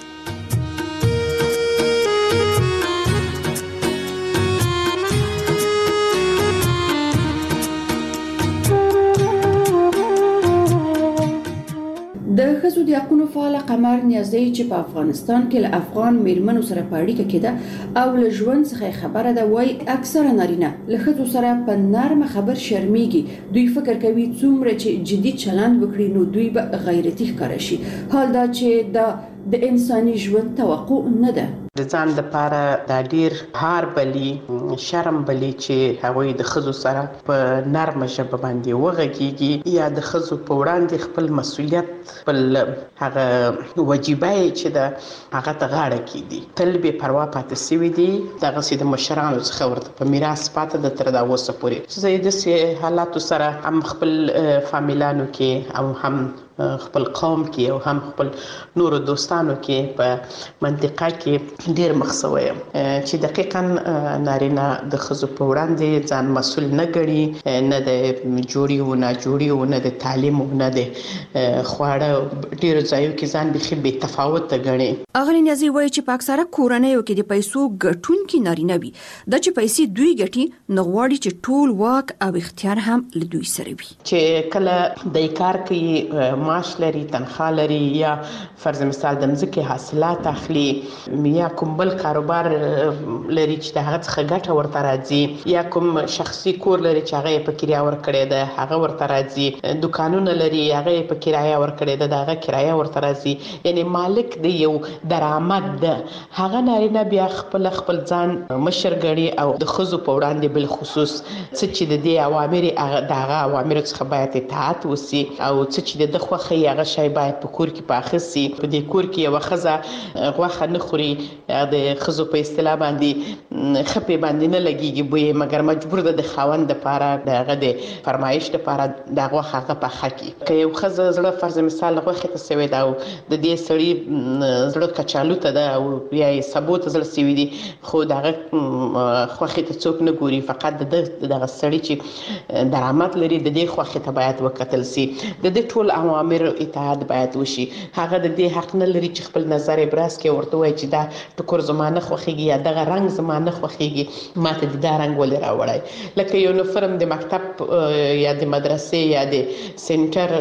د ښځو د حقونو فعال قمر نیازی چې په افغانستان کې له افغان میرمنو سره په اړیکه کې ده او له ژوند څخه خبره ده، وایي اکثره نارینه له ښځو سره په نرمه خبر شرمیږي. دوی فکر کوي څومره چې جدي چلند وکړي نو دوی به غیرتي ښکاره شي، حال دا چې دا د انساني ژوند توقع نه ده. د ځان لپاره دا ډیر هار بلی شرم بلی چې هغوی د ښځو سره په نرمه ژبه باندې وغږیږي یا د ښځو په وړاندې خپل مسؤلیت خپل هغه وجیبه چې ده هغه ته غاړه کیږي. تل بې پروا پاتې سوي دي، دغسې د مشرانو څخه ورته په میراث پاته ده تر دا اوسه پورې. زه یې داسې حالاتو سره هم خپل فامیلانو کې او هم خپل قوم کې او هم خپل نورو دوستانو کې په منطقه کې ډیر مخ شوی یم چې دقیقاً نارینه د ښځو په وړاندې ځان مسؤل نه ګڼي، نه د جوړي او نه جوړي او نه د تعلیم او نه د خواړه، ډیرو ځایو کې ځان بیخي بې تفاوته ګڼي. اغلې نیازی وایي چې په اکثره کورنیو کې د پیسو ګټونکي نارینه وي، دا چې پیسې دوی ګټي نو غواړي چې ټول واک او اختیار هم له دوی سره وي. چې کله د کار کوي، معاش لري، تنخواه لري، یا فرض مثال د مځکې حاصلات اخلي، یا کوم بل کاروبار لري چې د هغه څخه ګټه ورته راځي، یا کوم شخصي کور لري چې هغه یې په کرایه ورکړی ده هغه ورته راځي، دوکانونه لري هغه یې په کرایه ورکړی ده د هغه کرایه ورته راځي، یعنی مالک د یو درآمد ده. هغه نارینه بیا خپل خپل ځان مشر ګڼي او د ښځو په وړاندې بل خصوص څه چې د دې اوامر د هغه اوامرو څخه باید اطاعت وسي او څه چې د ده خوښه هغه شی باید په کور کې پاخه سي. په دې کور کې یوه ښځه غوښه نه خوري، د ښځو په اصطلاح باندې خپې باندې نه لګیږي بوی، مګر مجبور ده د خاوند لپاره د هغه د فرمایش لپاره د غوښه هغه پخه کړي. که یو ښځه زړه فرض مثال غوښې ته سوی ده او د دې سړي زړه کچالو ته ده او یا یې سبو ته زړه سوي دي، خو د هغه خوښې ته څوک نه ګوري، فقط د دغه سړي چې درآمد لري د دې خوښې ته باید وکتل سي، د دې ټول اوامر اطاعت باید وشي. هغه د دې حق نه لري چې خپل نظر ابراز کړي، ورته وایي چې دا ټکر زما نه خوښیږي یا دغه رنګ زما نه خوښیږي، ما ته د دا رنګ ولې راوړی. لکه یونیفرم د مکتب یا د مدرسې یا د سنټر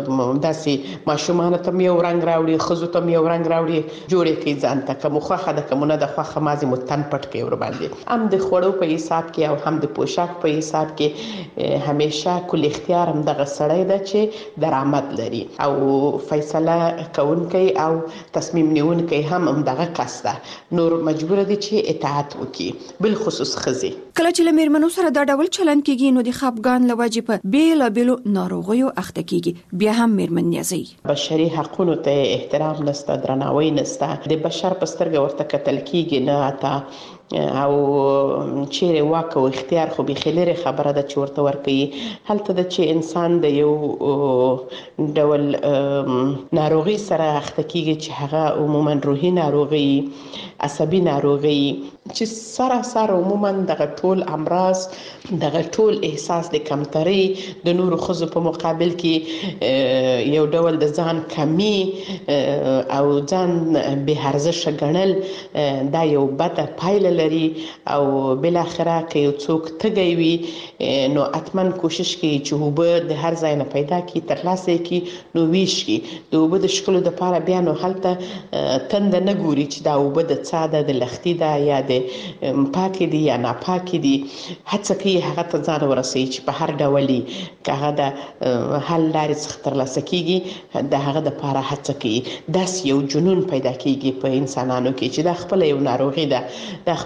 داسې ماشومانو ته یو رنګ راوړي، ښځو ته یو رنګ راوړي، جوړې کړي ځان ته، که مو خوښه ده که مو نه ده خوښه مازې مو تن پټ کړي ورباندې. هم د خوړو په حساب کې او هم د پوشاک په حساب کې همیشه کل اختیار هم دغه سړی ده چې درآمد لري او فیصله کوونکی او تصمیم نیونکی هم همدغه کس ده، نور مجبور دي چې اطاعت وکړي، بل خصوص ښځې. کله چې له میرمنو سره دا ډول چلند کیږي نو د خپګان له وجې په بیلابیلو ناروغیو اخته کیږي. بیا هم میرمن نیازی بشري حقونو ته احترام نشته، درناوی نشته، د بشر په سترګه ورته کتل کیږي نه، حتی او چیرې واک او اختیار خو بیخي لرې خبره ده چې ورته ورکوي. هلته ده چې انسان د یو ډول ناروغي سره اخته کیږي چې هغه عموما روحي ناروغي، عصبي ناروغي، چې سراسر عموما دغه ټول امراض، دغه ټول احساس د کمترۍ د نورو ښځو په مقابل کې یو ډول د ځان کمی او ځان بې ارزښته ګڼل، دا یو بده پایله لري. او بل اخره که یو څوک تږی وي نو حتما کوشش کوي چې اوبه د هر ځای نه پیدا کړي، ترلاسه یې کړي، نو ویش کړي. د اوبه د څښلو دپاره بیا نو هلته تنده نه ګوري چې دا اوبه د څا ده، د لښتي ده یا د پاکې دي یا ناپاکې دي، هڅه کوي هغه ته ځان ورسوي چې په هر ډول یې که هغه د حل لارې څخه ترلاسه کېږي د هغه دپاره هڅه کوي. داسې یو جنون پیدا کېږي په انسانانو کې چې دا خپله یو ناروغي ده، دا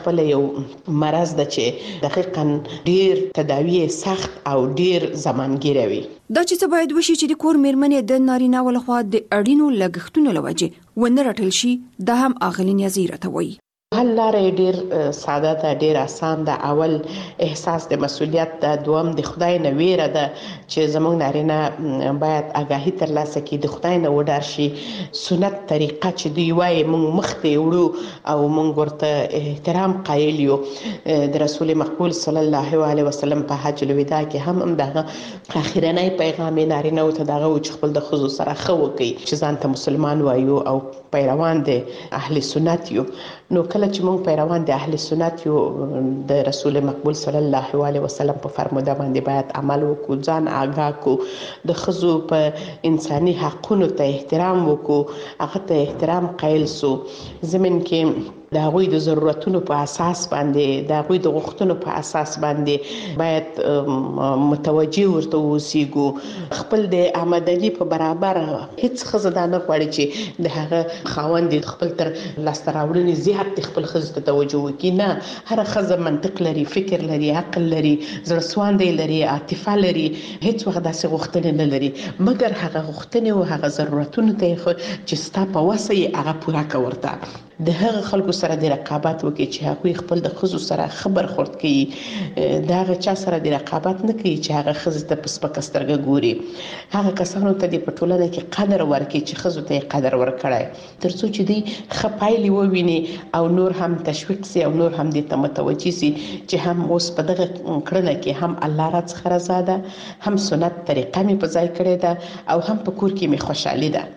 خپل یو مرض ده چې دقیقاً ډیر تداوی سخت او ډیر زمانګیره وي. دا چې څه باید وشي چې د کور میرمنې د نارینه ولخوا د اړینو لګښتونو لوجه ونه رټل شي، دا هم اغلین یزیره ته وایي. حل لارې ډیر ساده ده، ډیر آسان ده. اول احساس د مسؤلیت ده، دوم د خدای نه ویره ده چې زموږ نارینه باید آگاهی ترلاسه کړي، د خدای نه وډار شي. سنت طریقه چې دوی وایي موږ مخته وړو او موږ ورته احترام قایل یو. د رسول مقبول صلی الله علیه وسلم په حج الوداع کې هم هم دغه اخیرنی پیغام نارینه ته دغه چې خپل د ښځو سره ښه وکړي چې ځان ته مسلمان وایو او پیروان د اهل سنت یو. نو کله چې موږ پیروان د اهل سنت یو، د رسول مقبول صلی الله علیه وسلم په فرموده باندې باید عمل وکړو، ځان آگاه کو، د ښځو په انساني حقونو ته احترام وکړو، هغه ته احترام قایل سو، زمين کې د هغوی د ضرورتونو په اساس باندې، د هغوی د غوښتنو په اساس باندې باید متوجه ورته اوسېږو. خپل د آمدني په برابر هیڅ ښځه دا نه غواړي چې د هغه خاوند خپل تر لاسته راوړنې زیات د خپل ښځې ته توجه وکړي. نه، هره ښځه منطق لري، فکر لري، عقل لري، زړه سواندی لري، عاطفه لري، هیڅ وخت داسې غوښتنې نه لري، مګر هغه غوښتنې او هغه ضرورتونو ته چې ستا په وسه یې هغه پوره کړه. ورته د هغه خلکو سره د رقابت وکړي چې هغوی خپل د ښځو سره ښه برخورد کوي، د هغه چا سره د رقابت نه کوي چې هغه ښځې ته په سپکه سترګه ګوري. هغه کسانو ته دې په ټولنه کې قدر ورکړي چې ښځو ته یې قدر ورکړی، تر څو چې دوی ښه پایلې وویني او نور هم تشویق سي او نور هم دې ته متوجه سي چې هم اوس په دغه کړنه کې هم الله را څخه رضا ده، هم سنت طریقه مې په ځای کړې ده او هم په کور کې مې خوشحالي ده.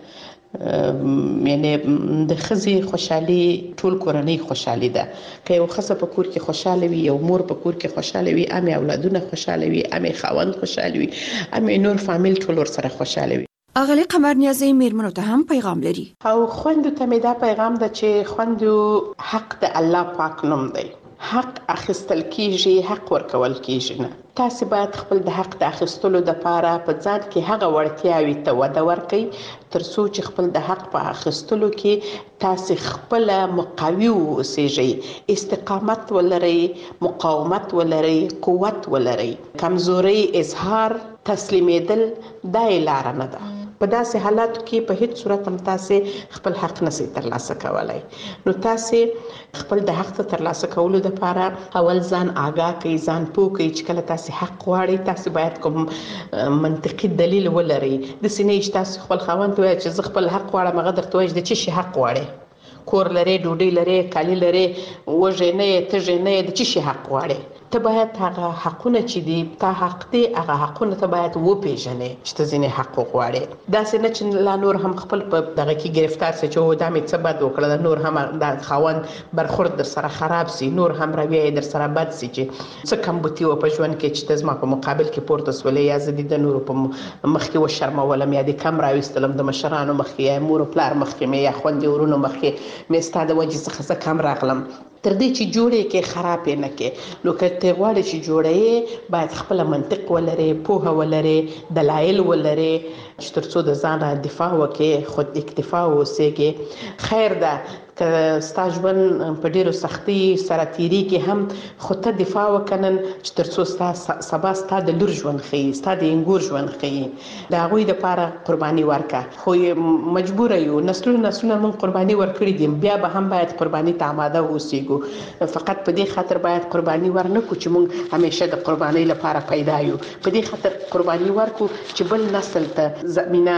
یعنی د ښځې خوشحالي ټول کورنۍ خوشحالي ده. که یو ښځه په کور کې خوشحاله وي، یو مور په کور کې خوشحاله وي، امې اولادونه خوشحاله وي، امې خاوند خوشحاله وي، امې نور فامیل ټول ورسره خوشحاله وي. اغلی قمر نیازی میرمنو ته هم پیغام لري او خوندو ته مې دا پیغام ده چې خوندو حق د الله پاک نوم دی. حق اخیستل کیږي، حق ورکول کیږي نه. تاسو باید خپل د حق د اخیستلو لپاره په ځان کې هغه وړتیاوي ته وده ورکړئ تر څو چې خپل د حق په اخیستلو کې تاسو خپل مقاوي اوسئ، استقامت ولرئ، مقاومت ولرئ، قوت ولرئ. کمزوري اظهار تسلیمیدل دا لار نه ده. په داسې حالاتو کې په هیڅ صورت هم تاسو خپل حق نشئ ترلاسه کولای. نو تاسو خپل د حق ترلاسه کولو لپاره اول ځان آگاه کړئ، ځان پوه کړئ چې کله تاسو حق غواړئ تاسو باید کوم منطقي دلیل ولرئ. د سینې تاسو خپل خاوند ته وایئ چې زه خپل حق غواړم، هغه درته وایي د څه شي حق غواړئ؟ کور لري، ډوډۍ لري، کالي لري، وږی نه یې، تږی نه یې، د څه شي حق غواړئ؟ ته باید هغه حقونه چې دي تا حق دی هغه حقونه ته باید وپېژنې چې ته ځینې حق وغواړې. داسې نه چې لا نور هم خپل په دغه کې ګرفتار سي چې دا مې څه بد وکړه، نور هم د خاوند برخورد در سره خراب سي، نور هم رویه یې در سره بد سي چې څه کم بوتي و په ژوند کې چې ته زما په مقابل کې پورته سولې، یا زه د نورو په مخ کې وشرمولم، یا د کم راویستلم د مشرانو مخ کې، یا مور پلار مخ کې مې، یا خویندې ورونو مخ کې مې ستا د وجې څخه زه کم راغلم. تر دې چې جوړې کې خراب نه کې. نو که ته غواړې چې جوړې باید خپل منطق ولري، پوهه ولري، دلایل ولري چې تر څو د ځان دفاع وکړې، خود اکتفا اوسېږي. خیر ده که ستا ژوند په ډیرو سختۍ سره تیریږي هم خو ته دفاع وکنن چې تر څو ستا سبا ستا د لور ژوند ښیي، ستا د انګور ژوند ښیي. د هغوی دپاره قرباني ورکړه. خو مجبوره یو، نسلونه نسلونه موږ قرباني ورکړي دي، بیا به هم باید قرباني ته آماده اوسېږو. فقط په دې خاطر باید قرباني ورنکړو چې موږ همیشه د قربانۍ لپاره پیدا یو. په دې خاطر قرباني ورکړو چې بل نسل ته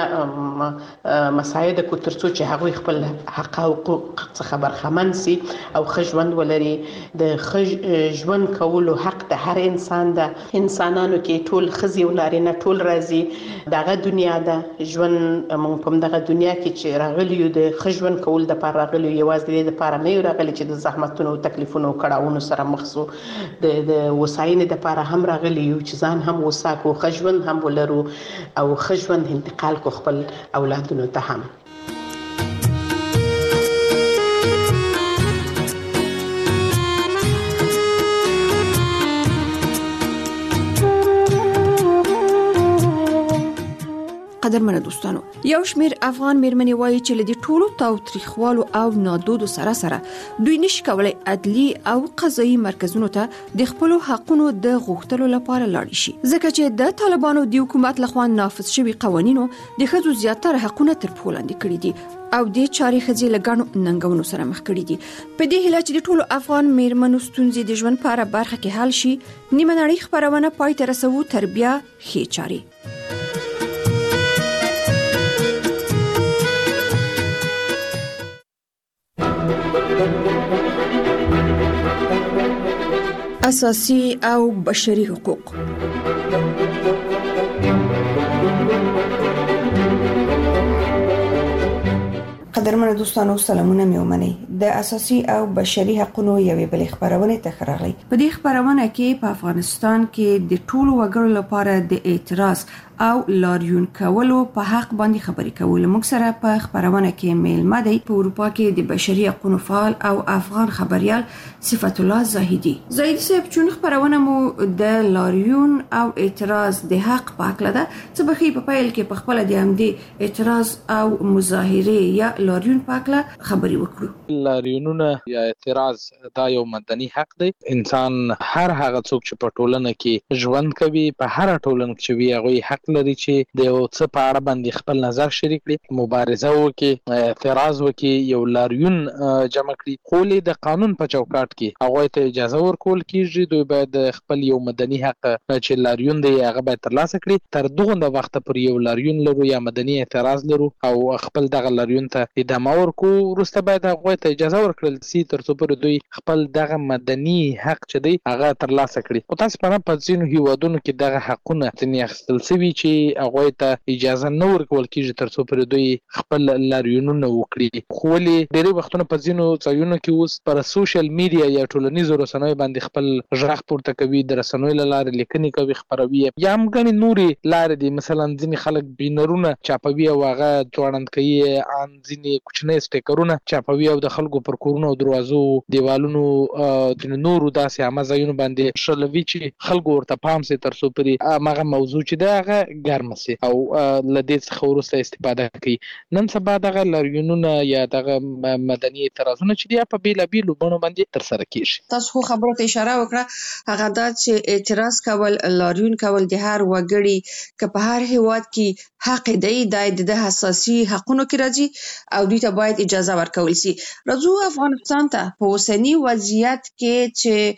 زمینه مساعده کړو تر څو چې هغوی خپل حق او حقوق څخه برخمن سي او ښه ژوند ولري. د ښه ژوند کولو حق د هر انسان ده. انسانانو کې ټول ښځې او نارینه ټول راځي. دغه دنیا ده ژوند، موږ په دغه دنیا کې چې راغلي یو د ښه ژوند کول دپاره راغلي یو، یوازې د دې دپاره نه یو راغلي چې د زحمتونو او تکلیفونو او کړاوونو سره مخ سو. د د وساینې دپاره هم راغلي یو چې ځان هم وسا کړو، ښه ژوند هم ولرو او ښه ژوند انتقال کړو خپل اولادونو ته هم. قدرمنو دوستانو، یو شمیر افغان میرمنې وایي چې لدی ټولو تاوتریخوالو او نادودو سره سره دوی نشي کولای عدلی او قضایي مرکزونو ته د خپل حقونو د غوښتلو لپاره لاړ شي، ځکه چې د طالبانو د حکومت لخوا نافذ شوی قوانینو د ښځو زیاتره حقونه تر پښو لاندې کړي دي او د چاري خځې لګانو ننګونو سره مخ کړي دي. په دې هیله چې د ټولو افغان میرمنو ستونزې د ژوند په اړه برخه کې حل شي، نیمه نړۍ خبرونه پای ته رسوو تر بیا ښې چاري. اساسي او بشري حقوق. قدرمنو دوستانو، سلامونه مې ومنئ. د اساسي او بشري حقوقو یوې بلې خبرونه ته راغلی. په دې خبرونه کې په افغانستان کې د ټولو وګړو لپاره د اعتراض او لاریون کولو په حق باندې خبرې کول. موږ سره په خبرونه کې میلمه دی په اروپا کې د بشري حقوقو فعال او افغان خبريال صفت الله زاهدي. زاهدي صاحب، چون خبرونه مو د لاریون او اعتراض د حق په اړه ده، څه بخي په پیل کې په خپل د همدې اعتراض او مظاهره یا لاریون په اړه خبرې وکړو. لاریونونه یا اعتراض دا یو مدني حق دی. انسان هر هغه څوک چې په ټولنه کې ژوند کوي، په هر ټولنه کې وي، هغه حق لري چې د یو څه په اړه باندې خپل نظر شریک کړي، مبارزه وکړي، اعتراض وکړي، یو لاریون جمع کړي. خو د قانون په چوکاټ کې هغه ته اجازه ورکول کیږي. دوی باید خپل یو مدني حق چې لاریون دی هغه باید ترلاسه کړي. تر دغه وخت پر یو لاریون لرو یا مدني اعتراض لرو او خپل دغه لاریون ته ادامه ورکو، وروسته باید هغه ته اجازه ورکړل سي تر څو پر دوی خپل دغه مدني حق چې دی هغه ترلاسه کړي. او تاسو په په ځینو هیوادونو کې دغه حقونه ځنې اخیستل شوي چې هغه ته اجازه نه ورکول کیږي تر څو پر دوی خپل لاریونونه وکړي. خو ولې ډېری وختونه په ځینو ځایونو کې اوس پر سوشل میډیا یا ټولنیزو رسنیو باندې خپل غږ پورته کوي، د رسنیو له لارې لیکنې کوي، خبروي، یا هم ګڼې نورې لارې دي. مثلا ځینې خلک بینرونه چاپوي او هغه ځوړند کوي، ان ځینې کوچنۍ سټیکرونه چاپوي او د خلکو پر کورونو او دروازو دیوالونو د نورو داسې عامه ځایونو باندې شلوي چې خلکو ورته پام سي تر څو پرې هغه موضوع چې ده هغه ګرمه سي او له دې څخه وروسته استفاده کوي. نن سبا دغه لاریونونه یا دغه مدني اعتراضونه چې دي په بیلابیلو بڼو باندې ترسره کیږي. تاسو خو خبرو ته اشاره وکړه، هغه دا چې اعتراض کول، لاریون کول د هر وګړي که په هر هیواد کې حق دی، د اساسي حقوقو کې راځي او دوی ته باید اجازه ورکول شي. راځو افغانستان ته. په اوسنی وضعیت کې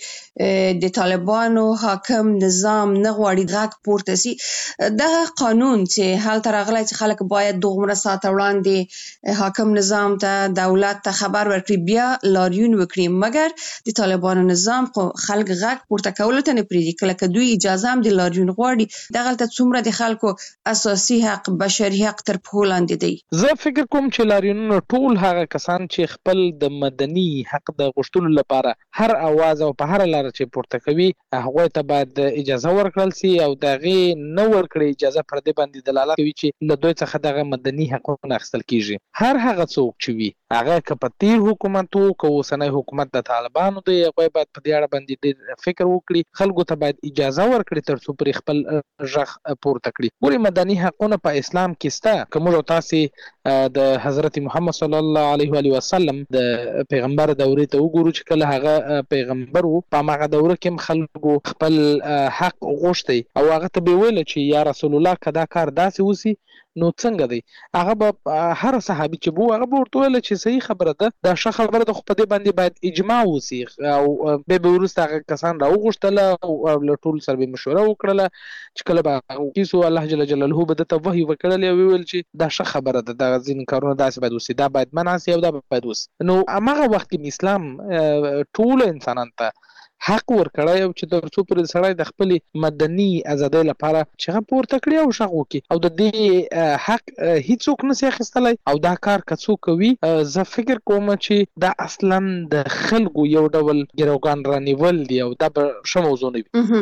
چې د طالبانو حاکم نظام نه غواړي غږ پورته شي، دغه قانون چې حال تر راغلی چې خلک باید دومره ساعت وړاندې حاکم نظام ته، دولت ته خبر ورکړي، بیا لاریون وکړي، مګر د طالبانو نظام خو خلک غږ پورته کولو ته نه پریږدي. کله که دوی اجازه هم د لاریون غواړي، دغلته څومره د خلکو اساسي حق، بشري حق تر پښو لاندې دی. زه فکر کوم چې لاریونونه ټول هغه کسان چې خپل د مدني حق د غوښتلو لپاره هر اواز او په هر لار چې پورته کوي هغه ته باید اجازه ورکړل سي او دغه نه ورکړي اجازه پر دې باندې دلالت کوي چې له دوی څخه دغه مدني حقوق اخیستل کیږي. هر هغه څوک چې وي، هغه که په تیر حکومت او که اوسنی حکومت د طالبانو دی، هغه باید په دې اړه باندې ډېر فکر وکړي. خلکو ته باید اجازه ورکړي تر څو پر خپل غږ پورته کړي. ګوري مدني حقوق په اسلام کې شته. کوم تاسو د حضرت محمد صلی الله علیه و علیه وسلم د پیغمبر دورې ته وګورو چې کله هغه پیغمبر وو، په هغه دوره کې خلکو خپل حق غوښتي او هغه ته به ویل چې یا رسول الله کدا کار داسې وسی نو څنګه دی. هغه به هر صحابي چې بو هغه به ورته ویل چې صحیح خبره ده، دا ښه خبره ده، خو په دې باندې باید اجماع وسی او به به وروسته هغه کسان راوغوښتل او له ټول سره به مشوره وکړله چې کله به کیسو الله جل جلاله به د توهی وکړل او ویل چې دا ښه خبره ده، دا ځین کارونه داسې باید وسی، دا باید منع سي او دا باید وسی. نو هغه وخت کې اسلام ټول انسانانو ته حق ورکړی او چې تر څو پر سړی د خپل مدني ازادۍ لپاره چې هغه پورته کړي او شغ وکړي او د دې حق هیڅوک نشي اخیستلی او دا کار که څوک کوي، زه فکر کوم چې دا اصلا د خلکو یو ډول ګروګان رانیول دی او دا به ښه موضوع نه وي.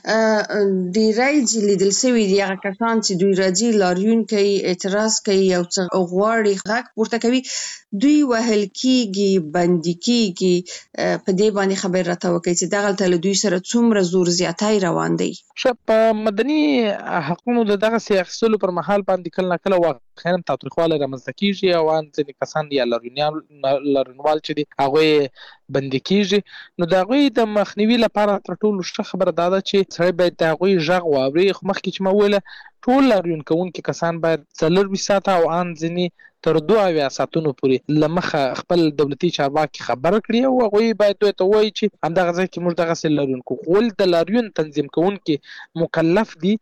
ډېری چې لیدل سوي دي هغه کسان چې دوی راځي لاریون کوي، اعتراض کوي او څه غواړي غږ پورته کوي، دوی وهل کیږي، بندي کیږي. په دې باندې خبر راته وکړي چې چې دغه ته له دوی سره څومره زور زیاتی روان دی؟ ښه په مدني حقونو د دغه سي اخیستلو پر مهال باندې کله نه کله واقعا تاوتریخوالی رامنځته کیږي او ان ځینې کسان یا لاریونوال چې دي هغوی بندي کیږي. نو د هغوی د مخنیوي لپاره تر ټولو ښه خبره دا ده چې سړی باید د هغوی غږ واوري. خو مخکې چې ما وویله ټول لاریون کوونکي کسان باید څلرویشت ساعته او ان ځینې تر دوه اویا ساعتونو پورې له مخه خپل دولتي چارواکي خبر کړي او هغوی باید دوی ته ووایي چې همدغه ځای کې موږ دغسې لاریون کوو. ولې د لاریون تنظیم کوونکي مکلف دي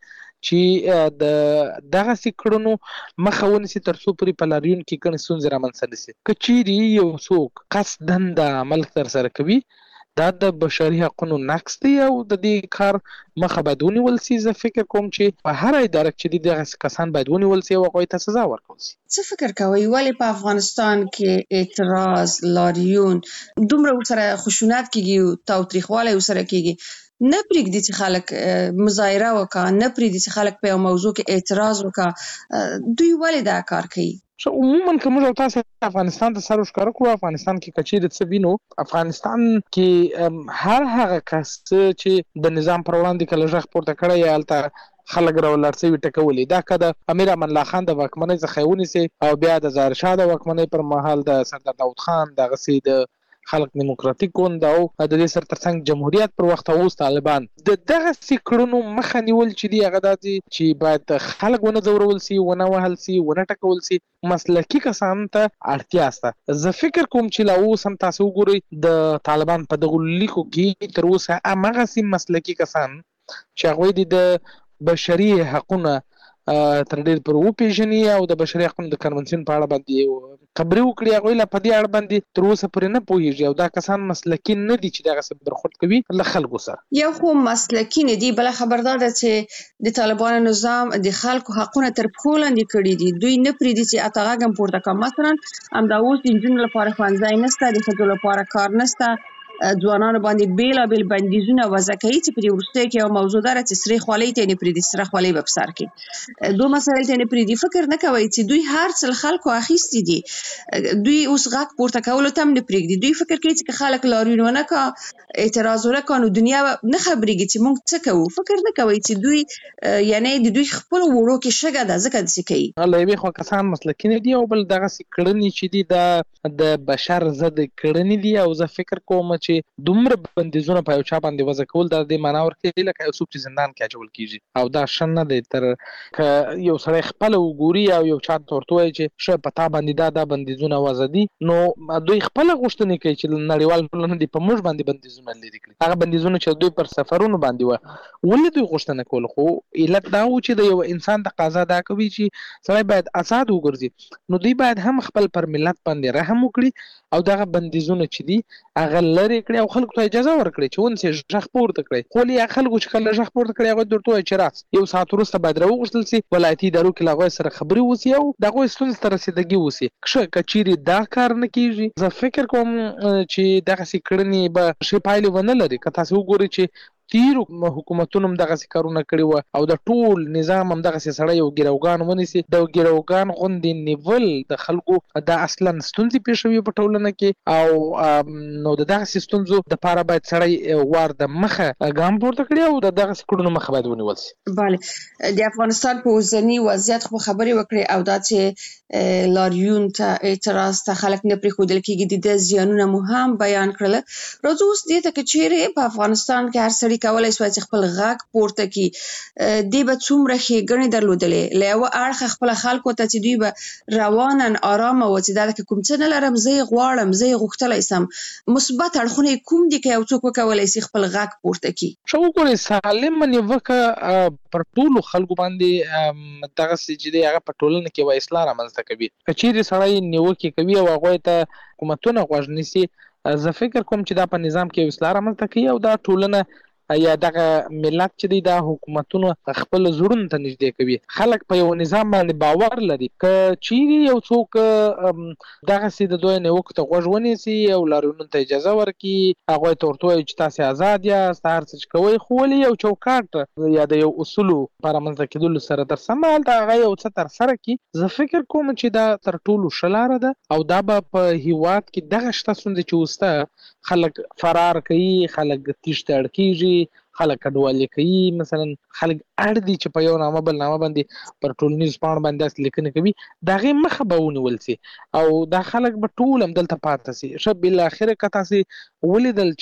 چې د دغسې کړنو مخه ونیسي تر څو پورې په لاریون کې کومې ستونزې رامنځته نه سي. که چیرې یو څوک قصداً د عمل ترسره کوي دا د بشري حقونو نقض دی او د دې کار مخه باید ونیول سي. زه فکر کوم چې په هر اداره کې چې دغسې کسان باید ونیول سي او هغوی ته سزا ورکړل سي. څه فکر کوئ ولې په افغانستان کې اعتراض، لاریون دومره ورسره خشونت کېږي او تاوتریخوالی ورسره کېږي؟ نه پرېږدي چې خلک مظاهره وکړه، نه پرېږدي چې خلک په یو موضوع کې اعتراض وکړه، دوی ولې دا کار کوي؟ عموما که موږ او تاسو افغانستان ته سر ښکاره کړو، افغانستان کې که چیرې څه وینو، افغانستان کې هر هغه کس چې د نظام پر وړاندې کله غږ پورته کړی یا هلته خلک راولاړ سوي ټکولي، دا که د امیر امان الله خان د واکمنۍ څخه یې ونیسي او بیا د ظاهر شاه د واکمنۍ پر مهال د سردار داود خان دغسې د خلق دیموکراتیک ګوند او د دې سره ترڅنګ جمهوریت پر وخت اوس طالبان د دغسې کړنو مخه نیول چې دي هغه دا دي چې باید خلک ونه ځورول سي، ونه وهل سي، ونه ټکول سي. مسلکي کسانو ته اړتیا سته. زه فکر کوم چې لا اوس هم تاسو وګورئ د طالبان په دغو لیکو کې تر اوسه هماغسې مسلکي کسان چې هغوی دي د بشري حقونه تر ډېر پر وپېژني او د بشري حقونو د کنونسیون په اړه باندې خبرې وکړي، هغوی لا په دې اړه باندې تر اوسه پورې نه پوهېږي او دا کسان مسلکي نه دي چې دغسې برخورد کوي له خلکو سره. یو خو مسلکي نه دي، بله خبردار ده چې د طالبانو نظام د خلکو حقونه تر پښو لاندې کړي دي. دوی نه پرېږدي چې اته غږ هم پورته کړه. مثلا همدا اوس د نجونو لپاره ښوونځی نشته، د ښځو لپاره کار نشته، ځوانانو باندې بېلابېل بندیزونه وضع کوي چې په دې وروستیو کې یو موضوع ده چې سرې خولۍ ته یې نه پرېږدي، سره خولۍ به په سر کړي، دو مسایل ته یې نه پرېږدي. فکر نه کوئ چې دوی هر څه له خلکو اخیستي دي، دوی اوس غږ پورته کولو ته هم نه پرېږدي. دوی فکر کوي چې که خلک لاریون ونه کړه، اعتراض ونه کړه، نو دنیا نه خبرېږي چې موږ څه کوو. فکر نه کوئ چې دوی یعنی د دوی خپلو وړو کې شګه ده، ځکه داسې کوي. له یوې خوا کسان مسلکي نه دي او بل دغسې کړنې چې دي دا د بشر ضد کړنې دي او زه فکر کوم چې دومره بندیزونه په یو چا باندې وضع کول دا دې معنا ورکوي لکه یو څوک چې زندان کې اچول کېږي او دا ښه نه دی. تر که یو سړی خپله وګوري او یو چا ته ورته ووایي چې ښه په تا باندې دا دا بندیزونه وضع دي، نو دوی خپله غوښتنې کوي چې نړیوال ټولنه دې په موږ باندې بندیزونه لرې کړي. هغه بندیزونه چې دوی پر سفرونو باندې وه، ولې دوی غوښتنه کول؟ خو علت دا و چې د یو انسان تقاضا دا کوي چې سړی باید آزاد وګرځي، نو دوی باید هم خپل پر ملت باندې رحم وکړي او دغه بندیزونه چې دي هغه لرې کړي او خلکو ته اجازه ورکړي چې ونسې غږ پورته کړي. خو یا خلکو چې کله غږ پورته کړي هغوی درته وایي چې راس یو ساعت وروسته باید راوغوښتل سي، ولایتي ادارو کې له هغوی سره خبرې وسي او د هغوی ستونزې ته رسېدګي وسي. ښه که چیرې دا کار نه کېږي، زه فکر کوم چې دغسې کړنې به ښې پایلې ونه لري. که تاسې وګورئ چې تیرو حکومتونو هم دغسې کارونه کړي وه او د ټول نظام هم دغسې سړی یو ګروګان ونیسي، د ګروګان غوندې نیول د خلکو دا اصلا ستونزې پېښوي په ټولنه کې او نو د دغسې ستونزو دپاره باید سړی وار د مخه ګام پورته کړي او د دغسې کړنو مخه باید ونیول سي. بله، د افغانستان په اوسني وضعیت خو خبرې وکړې او دا چې لاریون ته اعتراض ته خلک نه پرېښودل کېږي، د ده زیانونه مو هم بیان کړله. راځو اوس دې ته که چیرې په افغانستان کې هر سړي کولی شوی چې خپل غږ پورته کړي، دې به څومره ښېګڼې درلودلې. له یوه اړخه خپله خلکو ته چې دوی به رواناً ارامه و چې دا که کوم څه نه لرم زه یې غواړم، زه یې غوښتلی سم، مثبت اړخونه یې کوم دي که یو څوک وکولی شي خپل غږ پورته کړي؟ ښه وګورئ، سالمه نیوکه پر ټولو خلکو باندې دغسې چې دی هغه په ټولنه کې یوه اصلاح رامنځته کوي. که چیرې سړی نیوکې کوي او هغوی ته حکومتونه غوږ نیسي، زه فکر کوم چې دا په نظام کې یو اصلاح رامنځته کوي او دا ټولنه یا دغه ملت چې دی دا حکومتونه خپل زړونو ته نږدې کوي. خلک په یو نظام باندې باور لري که چیرې یو څوک دغسې د دوی نیوکو ته غوږ ونیسي او لاریونونو ته اجازه ورکړي، هغوی ته ورته وایي چې تاسې آزاد یاست، هر څه چې کوئ، خو ولې یو چوکاټ یا د یو اصولو په رامنځته کېدلو سره ترسره هلته هغه یو څه ترسره کړي. زه فکر کوم چې دا تر ټولو ښه لاره ده او دا به په هېواد کې دغه شته ستونزې چې اوسته خلک فرار کوي، خلک تیښتې اړ کېږي، خلک کډوالي کوي، مثلا خلک اړ دي چې په یو نامه بل نامه باندې پر ټولنیزو پاڼو باندې داسې لیکنې کوي، د هغې مخه به ونیول سي او دا خلک به ټول همدلته پاتې سي. ښه بالاخره که تاسې ولیدل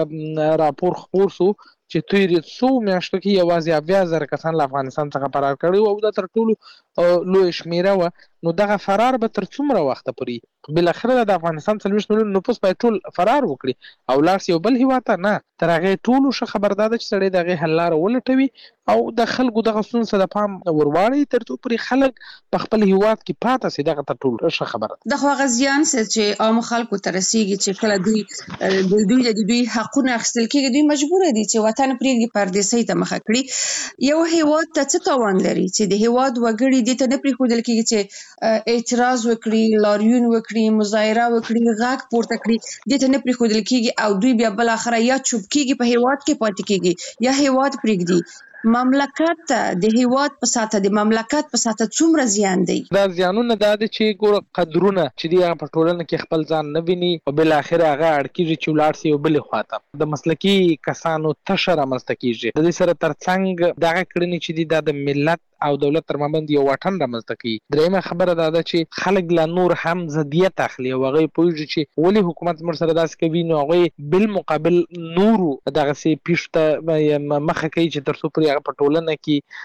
چې راپور خپور سو چې تېرې څو میاشتو کې یوازې اویا زره کسان له افغانستان څخه فرار کړي وو او دا تر ټولو لویه شمېره وه. نو دغه فرار به تر څومره وخته پورې؟ بالاخره د افغانستان څلوېښت میلیون نفوس باید ټول فرار وکړي او لاړ سي یو بل هېواد ته. نه، تر هغې ټولو ښه خبر دا ده چې سړی د هغې حل لاره ولټوي او د خلکو دغه ستونزو ته د پام ورواړي تر څو پورې خلک په خپل هېواد کې پاته سي. دغه تر ټولو ښه خبره ده. د خو هغه زیان چې عامو خلکو ته رسېږي چې کله دوی د دوی د دوی حقونه اخیستل کېږي، دوی مجبوره دي چې وطن پرېږدي، پردیسۍ ته مخه کړي. یو هېواد ته څه تاوان لري چې د هېواد وګړي دې ته نه پرېښودل کېږي چې اعتراض وکړي، لاریون وکړي، مظاهره وکړي، غږ پورته کړي، دې ته نه پرېښودل کېږي او دوی بیا بالاخره یا چوپ کېږي، په هېواد کې پاتې کېږي، یا هېواد پرېږدي. مملکت ته د هېواد په ساته د مملکت په ساته څومره زیان دی؟ دا زیانونه دا دي چې ګوره قدرونه چې دي هغه په ټولنه کې خپل ځان نه ویني او بالاخره هغه اړ کېږي چې ولاړ سي یو بلې خواته. د مسلکي کسانو تشه رامنځته کېږي. د دې سره تر څنګ دغه کړنې چې دي دا د ملت او دولت تر مابین یو واټن رامنځته کوي. درېیمه خبره دا ده چې خلک لا نور هم ضدیت اخلي او هغوی پوهېږي چې ولې حکومت زموږ سره داسې کوي، نو هغوی بالمقابل نورو دغسې پیښو ته مخه کوي چې تر څو پورې هغه په ټولنه کې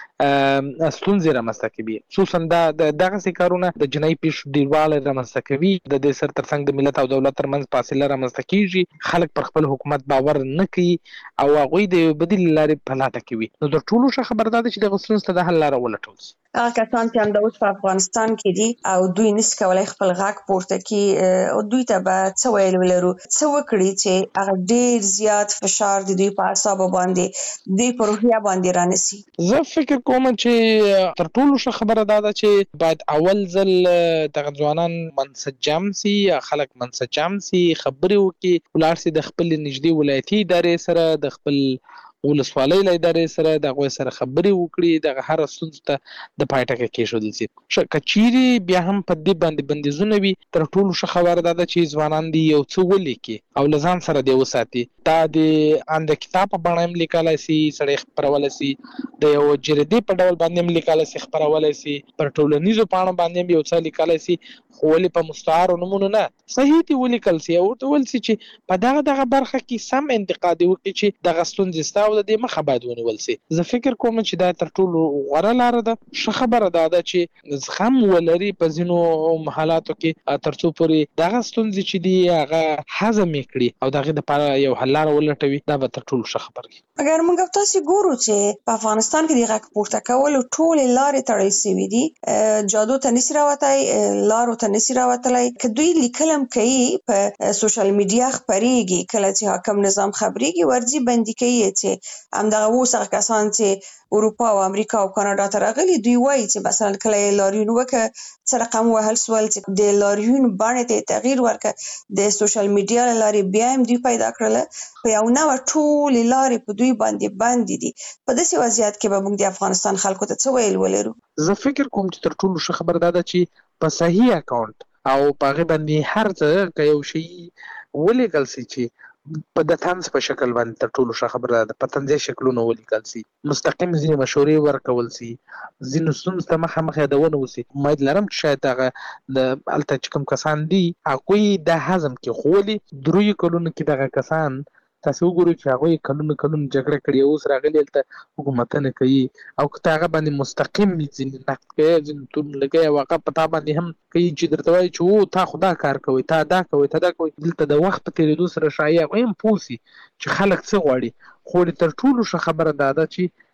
ستونزې رامنځته کوي. خصوصا دا دغسې کارونه د جنایي پیښو ډېروالی رامنځته کوي. د دې سره تر څنګ د ملت او دولت ترمنځ فاصله رامنځته کېږي. خلک پر خپل حکومت باور نه کوي او هغوی د یو بدیل لارې په لټه کې وي. نو تر ټولو ښه خبره دا ده چې دغه ستونزو ته د حل لاره ولټول سي. هغه کسان چې همدا اوس په افغانستان کې دي او دوی نشي کولای خپل غږ پورته کړي، او دوی ته به څه ویل ولرو، څه وکړي چې هغه ډېر زیات فشار د دوی په اعصابو باندې، دوی په روحیه باندې رانسي؟ زه فکر کوم چې تر ټولو ښه خبره دا ده چې باید اول ځل دغه ځوانان منسجم سي، خلک منسجم سي، خبرې وکړي، ولاړ سي د خپلې نږدې ولایتي ادارې سره، د خپل ولسوالۍ له ادارې سره د هغوی سره خبرې وکړي، دغه هره ستونزو ته د پای ټکی کېښودل سي. ښه که چیرې بیا هم په دې باندې بندیزونه وي، تر ټولو ښه خبره دا ده چې ځوانان دې یو څه ولیکي او له ځان سره دې وساتي. دا د ان د کتاب په بڼه هم لیکلی سي، سړی خپرولی سي، د یو جریدې په ډول باندې هم لیکلی سي، خپرولی سي، پر ټولنیزو پاڼو باندې هم یو څه لیکلی سي، خو ولې په مستعارو نومونو نه، صحیح دې ولیکل سي او ورته وویل سي چې په دغه دغه برخه کې سم انتقاد دې وکړي چې دغه ستونزې سته او د دې مخه باید ونیول سي. زه فکر کوم چې دا تر ټولو غوره لاره ده. ښه خبره دا ده چې زغم ولري په ځینو حالاتو کې تر څو پورې دغه ستونزې چې دي هغه هضم یې کړي او د هغې دپاره یو حل لاره ولټوي. دا به تر ټولو ښه خبره وي. اگر موږ تاسې ګورو چې په افغانستان کې د غږ پورته کولو ټولې لارې تړل سوي دي، جادو ته نشي راوتی، لارو ته نشي راوتلی. که دوی لیکل هم کوي په سوشل میډیا خپرېږي، کله چې حاکم نظام خبرېږي ورځي بندي کوي چې همدغه اوس هغه کسان چې اروپا او امریکا او کاناډا ته راغلي دوی وایي چې مثلا کله یې لاریون وکړه څه رقم وهل سول چې د لاریون بڼې ته تغییر ورکړه، د سوشل میډیا له لارې بیا هم دوی پیدا کړله، په یو نوع ټولې لارې په دوی باندې بندې دي. په داسې وضعیت کې به موږ د افغانستان خلکو ته څه ویل ولرو؟ زه فکر کوم چې تر ټولو ښه خبره دا ده چې په صحیح اکاونټ او په هغې باندې هر څه که یو شی ولیکل سي چې په د طنز په شکل باندې تر ټولو ښه خبره ده، په طنزي شکلونو ولیکل سي، مستقیم ځینې مشورې ورکول سي، ځینو ستونزو ته مخامخ یادونه وسي. امید لرم چې شاید هغه د هلته چې کوم کسان دي هغوی دا هضم کړي، خو ولې دریو کلونو کې دغه کسان تاسې وګورئ چې هغوی کلونه کلونه جګړه کړې، اوس راغلي هلته حکومتونه کوي او که ته هغه باندې مستقیم ځینې نقد کوي، ځینې تورونه لګوي او هغه په تا باندې هم کوي چې درته وایي چې او تا خو دا کار کوئ، تا دا کوئ، تا دا کوئ. دلته د وخت په تېرېدو سره ښایي هغوی هم پوه سي چې خلک څه غواړي. خو تر ټولو ښه خبره دا ده چې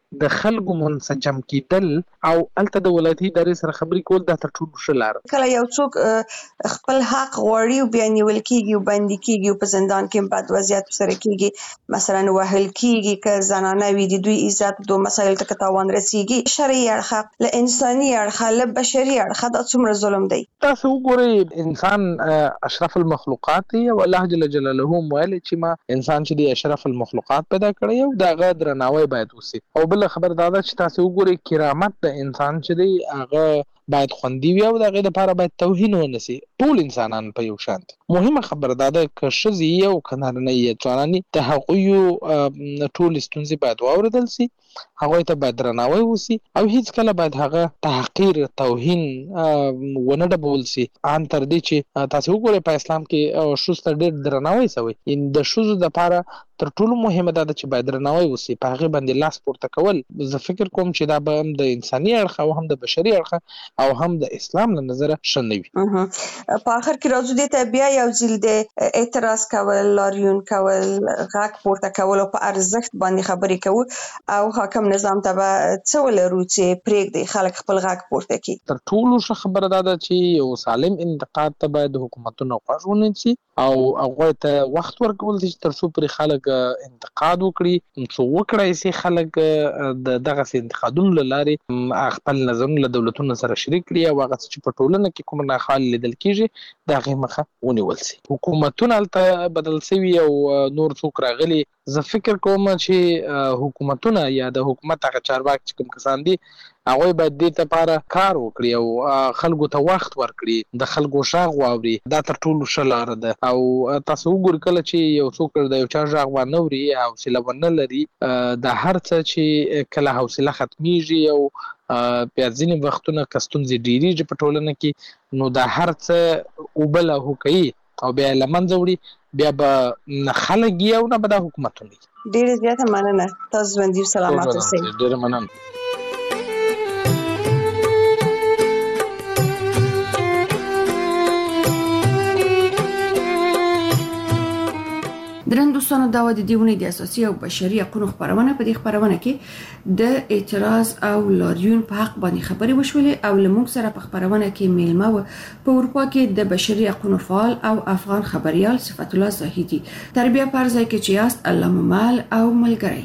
د خلکو منسجم کېدل او الته د ولایتي ادارې سره خبرې کول دا تر ټولو ښه لار ده. کله یو څوک خپل حق غواړي او بیا نیول کېږي او بندي کېږي او په زندان کې بد وضعیت سره کېږي، مثلا وهل کېږي که زنانه وي د دوی عزت دو مسایل ته تاوان رسیږي، شرعي اړخ له انساني اړخ له بشري اړخ دا څومره ظلم دی. تاسو وګورئ انسان اشرف المخلوقات دی او الله جل جلاله ویل چې ما انسان چې دی اشرف المخلوقات پیدا کړی او دا غ درناوی باید وسی. او بل خبر دا ده چې تاسو وګورئ کرامت د انسان چې دی هغه باید خوندي وي او د هغې دپاره باید توهین ونه سي. ټول انسانان په یو شان دي. مهمه خبره دا ده که ښځې یې او که نارینه یې ځوانان د هغویو ټولې ستونزې باید واورېدل سي، هغوی ته باید درناوی وسي او هیڅکله باید هغه تحقیر توهین ونه ډبول سي. ان تر دې چې تاسو وګورئ په اسلام کې ښځو ته ډېر درناوی سوی. د ښځو دپاره تر ټولو مهمه دا ده چې باید درناوی وسي، په هغې باندې لاس پورته کول. زه فکر کوم چې دا به هم د انساني اړخه او هم د بشري اړخه او هم د اسلام له نظره ښه نه وي. په آخر کې راځو دې ته بیا یو ځل د اعتراض کول، لاریون کول، غږ پورته کول او په ارزښت باندې خبرې کوو او حاکم نظام ته به څه ولرو چې پرېږدي خلک خپل غږ پورته کړي. تر ټولو ښه خبره دا ده چې یو سالم انتقاد ته باید حکومتونه غوږ ونیسي او هغوی ته وخت ورکول شي تر څو پرې خلک انتقاد وکړي، څو وکړای شي خلک د دغسې انتقادونو له لارې خپل نظرونه له دولتونو سره شریک کړي او هغه څه چې په ټولنه کې کوم ناخوالې لیدل کېږي د هغې مخه ونیول شي. حکومتونه هلته بدل شوي او نور څوک راغلي. زه فکر کوم چې حکومتونه یا د حکومت هغه چارواکي چې کوم کسان دي هغوی باید دې لپاره کار وکړي او خلکو ته وخت ورکړي، د خلکو غږ واوري. دا تر ټولو ښه لاره ده. او تاسو وګورئ کله چې یو څوک د یو چا غږ ونه اوري، حوصله ونه لري، د هر څه چې کله حوصله ختمیږي او بیا ځینې وختونه که ستونزې ډېرېږي په ټولنه کې نو دا هر څه اوبه لاهو کوي او بیا یې له منځه وړي، بیا به نه خلک یې او نه به دا حکومتونه یې. ډېره زیاته مننه. تاسو ژوندي او سلامت اوسئ. ډېره مننه. درنو دوستانو دا و د دې اونۍ د اساسي او بشري حقوقو خبرونه. په دې خبرونه کې د اعتراض او لاریون په حق باندې خبرې وشولې او له موږ سره په خبرونه کې میلمه و په اروپا کې د بشري حقوقو فعال او افغان خبريال صفت الله زاهدي. تربیه پر ځای کې چې یاست الله ممال او ملګری.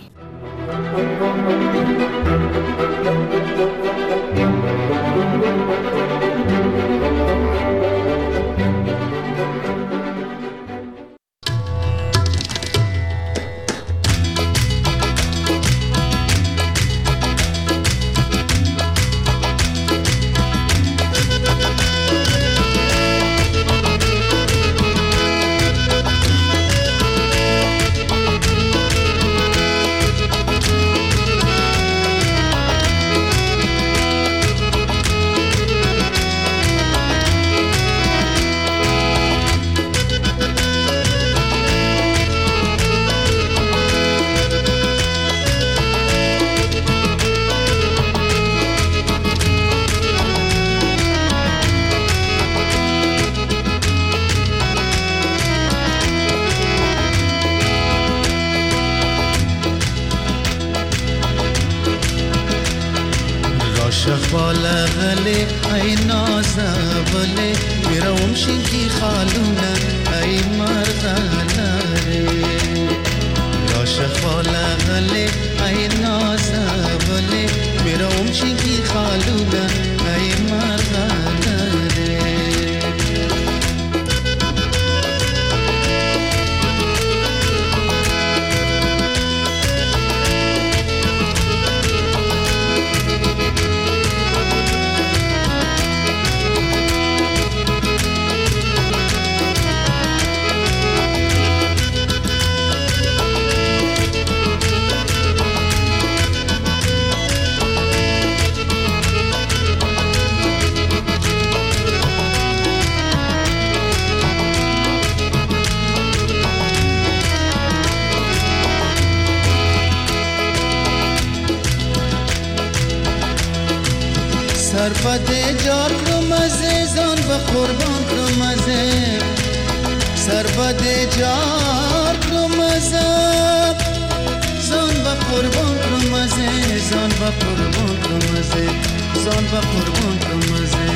سر بده جار کمزب زن با قربان کمزه زان با قربان کمزه زان با قربان کمزه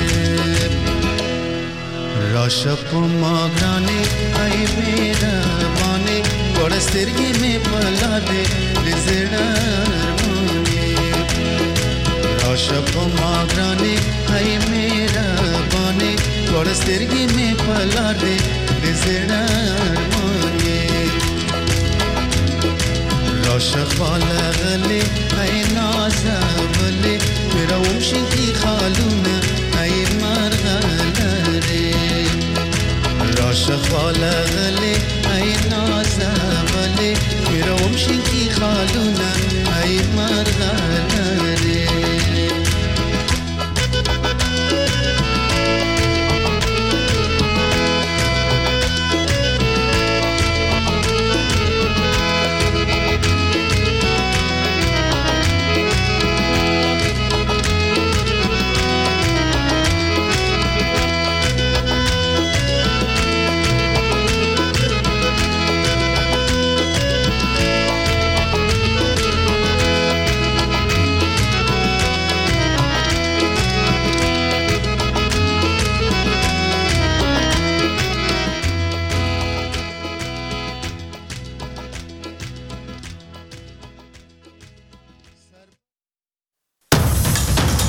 راشپ ماگرانی ای میربانی ورسترگی می پلاده لزرمانی راشپ ماگرانی ای میربانی ورسترگی می پلاده لزرمانی راشق بالغلی ای نازولی میرا ومشین